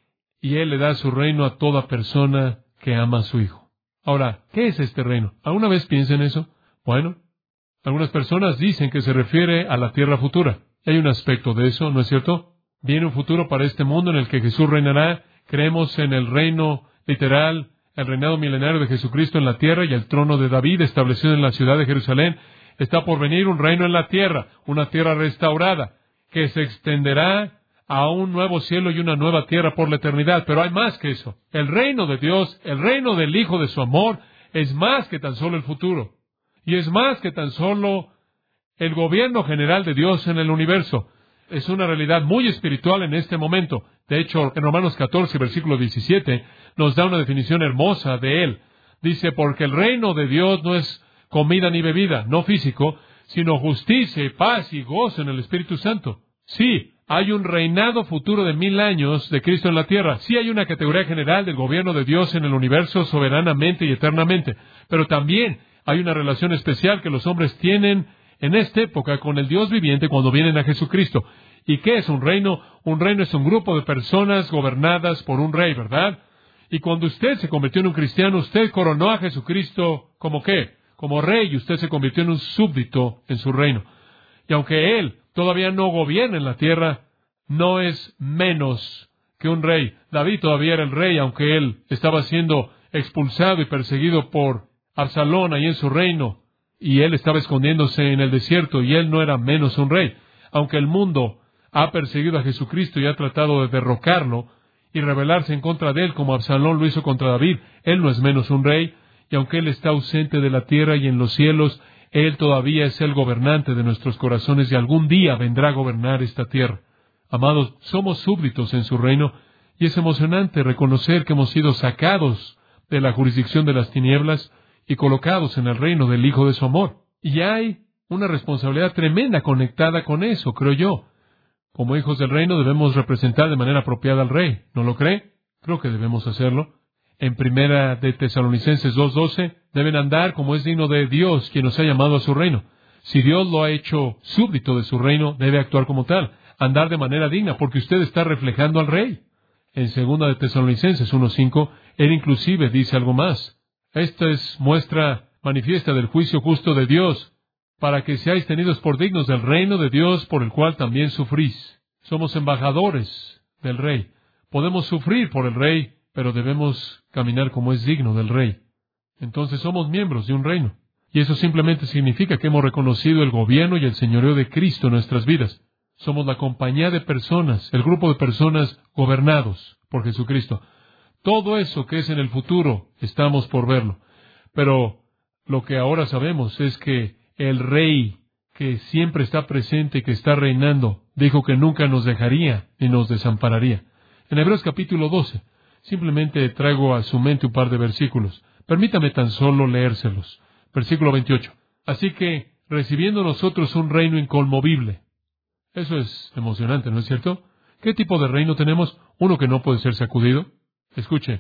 y Él le da su reino a toda persona que ama a su Hijo. Ahora, ¿qué es este reino? ¿Alguna vez piensa en eso? Bueno, algunas personas dicen que se refiere a la tierra futura. Hay un aspecto de eso, ¿no es cierto? Viene un futuro para este mundo en el que Jesús reinará. Creemos en el reino literal, el reinado milenario de Jesucristo en la tierra y el trono de David establecido en la ciudad de Jerusalén. Está por venir un reino en la tierra, una tierra restaurada, que se extenderá a un nuevo cielo y una nueva tierra por la eternidad. Pero hay más que eso. El reino de Dios, el reino del Hijo de su amor, es más que tan solo el futuro. Y es más que tan solo el gobierno general de Dios en el universo. Es una realidad muy espiritual en este momento. De hecho, en Romanos catorce, versículo diecisiete, nos da una definición hermosa de él. Dice, porque el reino de Dios no es comida ni bebida, no físico, sino justicia, paz y gozo en el Espíritu Santo. Sí, hay un reinado futuro de mil años de Cristo en la tierra. Sí hay una categoría general del gobierno de Dios en el universo soberanamente y eternamente. Pero también hay una relación especial que los hombres tienen en esta época con el Dios viviente cuando vienen a Jesucristo. ¿Y qué es un reino? Un reino es un grupo de personas gobernadas por un rey, ¿verdad? Y cuando usted se convirtió en un cristiano, usted coronó a Jesucristo como qué? Como rey, y usted se convirtió en un súbdito en su reino. Y aunque Él todavía no gobierna en la tierra, no es menos que un rey. David todavía era el rey, aunque él estaba siendo expulsado y perseguido por Absalón ahí en su reino, y él estaba escondiéndose en el desierto, y él no era menos un rey. Aunque el mundo ha perseguido a Jesucristo y ha tratado de derrocarlo y rebelarse en contra de él, como Absalón lo hizo contra David, él no es menos un rey, y aunque él está ausente de la tierra y en los cielos, él todavía es el gobernante de nuestros corazones, y algún día vendrá a gobernar esta tierra. Amados, somos súbditos en su reino, y es emocionante reconocer que hemos sido sacados de la jurisdicción de las tinieblas y colocados en el reino del Hijo de su amor. Y hay una responsabilidad tremenda conectada con eso, creo yo. Como hijos del reino debemos representar de manera apropiada al Rey, ¿no lo cree? Creo que debemos hacerlo. En primera de Tesalonicenses dos doce, deben andar como es digno de Dios, quien nos ha llamado a su reino. Si Dios lo ha hecho súbdito de su reino, debe actuar como tal, andar de manera digna, porque usted está reflejando al Rey. En segunda de Tesalonicenses uno cinco, él inclusive dice algo más. Esta es muestra manifiesta del juicio justo de Dios, para que seáis tenidos por dignos del reino de Dios, por el cual también sufrís. Somos embajadores del Rey. Podemos sufrir por el Rey, pero debemos caminar como es digno del Rey. Entonces somos miembros de un reino. Y eso simplemente significa que hemos reconocido el gobierno y el señorío de Cristo en nuestras vidas. Somos la compañía de personas, el grupo de personas gobernados por Jesucristo. Todo eso que es en el futuro, estamos por verlo. Pero lo que ahora sabemos es que el Rey, que siempre está presente y que está reinando, dijo que nunca nos dejaría ni nos desampararía. En Hebreos capítulo doce, simplemente traigo a su mente un par de versículos. Permítame tan solo leérselos. Versículo veintiocho. Así que, recibiendo nosotros un reino inconmovible. Eso es emocionante, ¿no es cierto? ¿Qué tipo de reino tenemos? Uno que no puede ser sacudido. Escuche,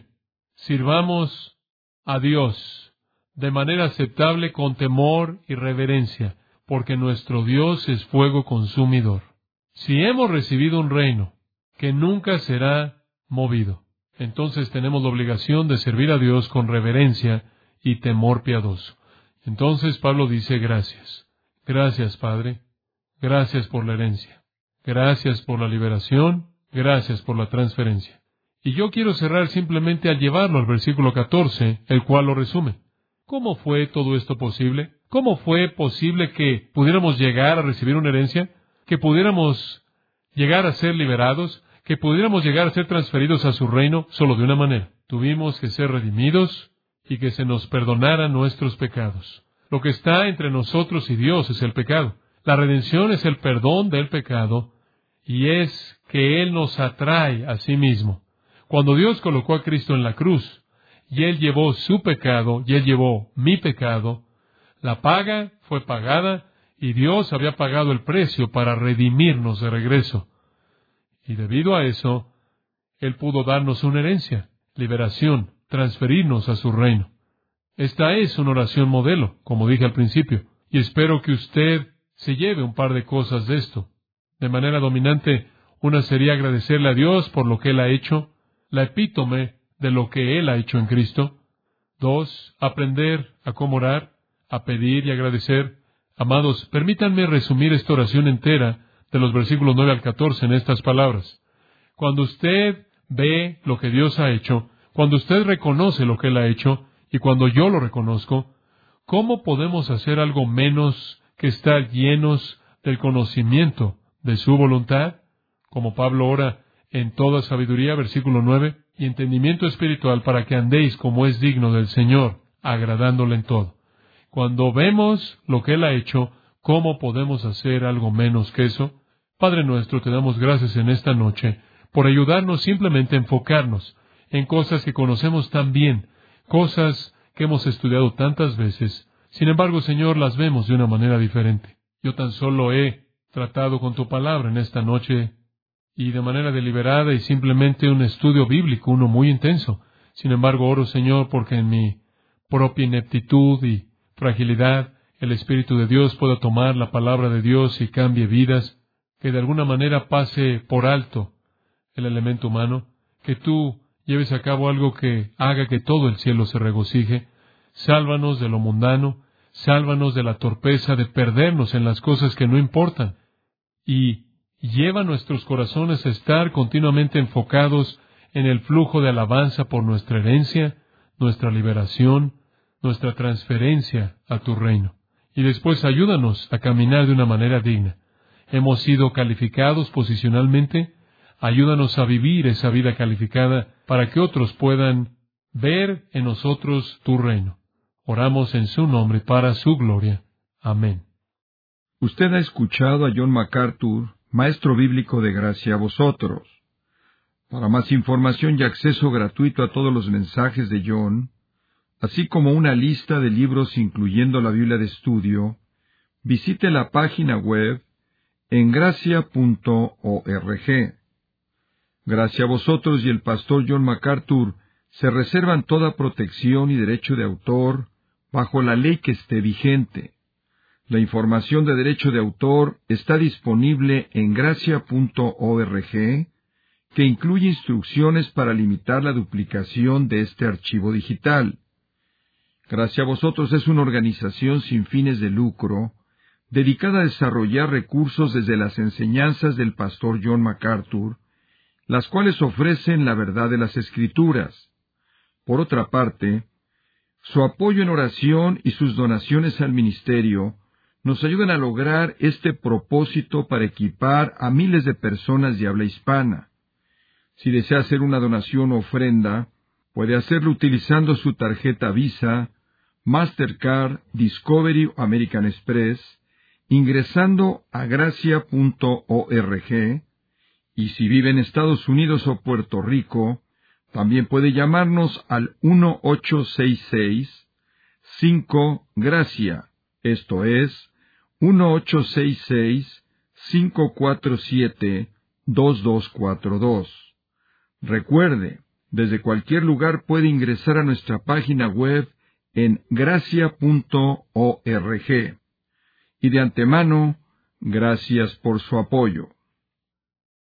sirvamos a Dios de manera aceptable con temor y reverencia, porque nuestro Dios es fuego consumidor. Si hemos recibido un reino que nunca será movido, entonces tenemos la obligación de servir a Dios con reverencia y temor piadoso. Entonces Pablo dice gracias. Gracias, Padre. Gracias por la herencia. Gracias por la liberación. Gracias por la transferencia. Y yo quiero cerrar simplemente al llevarlo al versículo catorce, el cual lo resume. ¿Cómo fue todo esto posible? ¿Cómo fue posible que pudiéramos llegar a recibir una herencia? ¿Que pudiéramos llegar a ser liberados? ¿Que pudiéramos llegar a ser transferidos a su reino? Solo de una manera. Tuvimos que ser redimidos y que se nos perdonaran nuestros pecados. Lo que está entre nosotros y Dios es el pecado. La redención es el perdón del pecado y es que Él nos atrae a sí mismo. Cuando Dios colocó a Cristo en la cruz, y Él llevó su pecado, y Él llevó mi pecado, la paga fue pagada, y Dios había pagado el precio para redimirnos de regreso. Y debido a eso, Él pudo darnos una herencia, liberación, transferirnos a su reino. Esta es una oración modelo, como dije al principio, y espero que usted se lleve un par de cosas de esto. De manera dominante, una sería agradecerle a Dios por lo que Él ha hecho, la epítome de lo que Él ha hecho en Cristo. Dos, aprender a cómo orar, a pedir y agradecer. Amados, permítanme resumir esta oración entera de los versículos nueve al catorce en estas palabras. Cuando usted ve lo que Dios ha hecho, cuando usted reconoce lo que Él ha hecho, y cuando yo lo reconozco, ¿cómo podemos hacer algo menos que estar llenos del conocimiento de su voluntad? Como Pablo ora, en toda sabiduría, versículo nueve, y entendimiento espiritual para que andéis como es digno del Señor, agradándole en todo. Cuando vemos lo que Él ha hecho, ¿cómo podemos hacer algo menos que eso? Padre nuestro, te damos gracias en esta noche por ayudarnos simplemente a enfocarnos en cosas que conocemos tan bien, cosas que hemos estudiado tantas veces. Sin embargo, Señor, las vemos de una manera diferente. Yo tan solo he tratado con tu palabra en esta noche y de manera deliberada y simplemente un estudio bíblico, uno muy intenso. Sin embargo, oro, Señor, porque en mi propia ineptitud y fragilidad, el Espíritu de Dios pueda tomar la palabra de Dios y cambie vidas, que de alguna manera pase por alto el elemento humano, que tú lleves a cabo algo que haga que todo el cielo se regocije. Sálvanos de lo mundano, sálvanos de la torpeza de perdernos en las cosas que no importan, y lleva nuestros corazones a estar continuamente enfocados en el flujo de alabanza por nuestra herencia, nuestra liberación, nuestra transferencia a tu reino. Y después ayúdanos a caminar de una manera digna. Hemos sido calificados posicionalmente. Ayúdanos a vivir esa vida calificada para que otros puedan ver en nosotros tu reino. Oramos en su nombre para su gloria. Amén. Usted ha escuchado a John MacArthur, maestro bíblico de gracia a vosotros. Para más información y acceso gratuito a todos los mensajes de John, así como una lista de libros incluyendo la Biblia de estudio, visite la página web en gracia punto org. Gracia a vosotros y el pastor John MacArthur se reservan toda protección y derecho de autor bajo la ley que esté vigente. La información de derecho de autor está disponible en gracia punto org, que incluye instrucciones para limitar la duplicación de este archivo digital. Gracia a vosotros es una organización sin fines de lucro, dedicada a desarrollar recursos desde las enseñanzas del pastor John MacArthur, las cuales ofrecen la verdad de las Escrituras. Por otra parte, su apoyo en oración y sus donaciones al ministerio nos ayudan a lograr este propósito para equipar a miles de personas de habla hispana. Si desea hacer una donación o ofrenda, puede hacerlo utilizando su tarjeta Visa, Mastercard, Discovery o American Express, ingresando a gracia punto org, y si vive en Estados Unidos o Puerto Rico, también puede llamarnos al uno ocho seis seis cinco Gracia, esto es, uno ocho seis seis cinco cuatro siete dos dos cuatro dos. Recuerde, desde cualquier lugar puede ingresar a nuestra página web en gracia punto org. Y de antemano, gracias por su apoyo.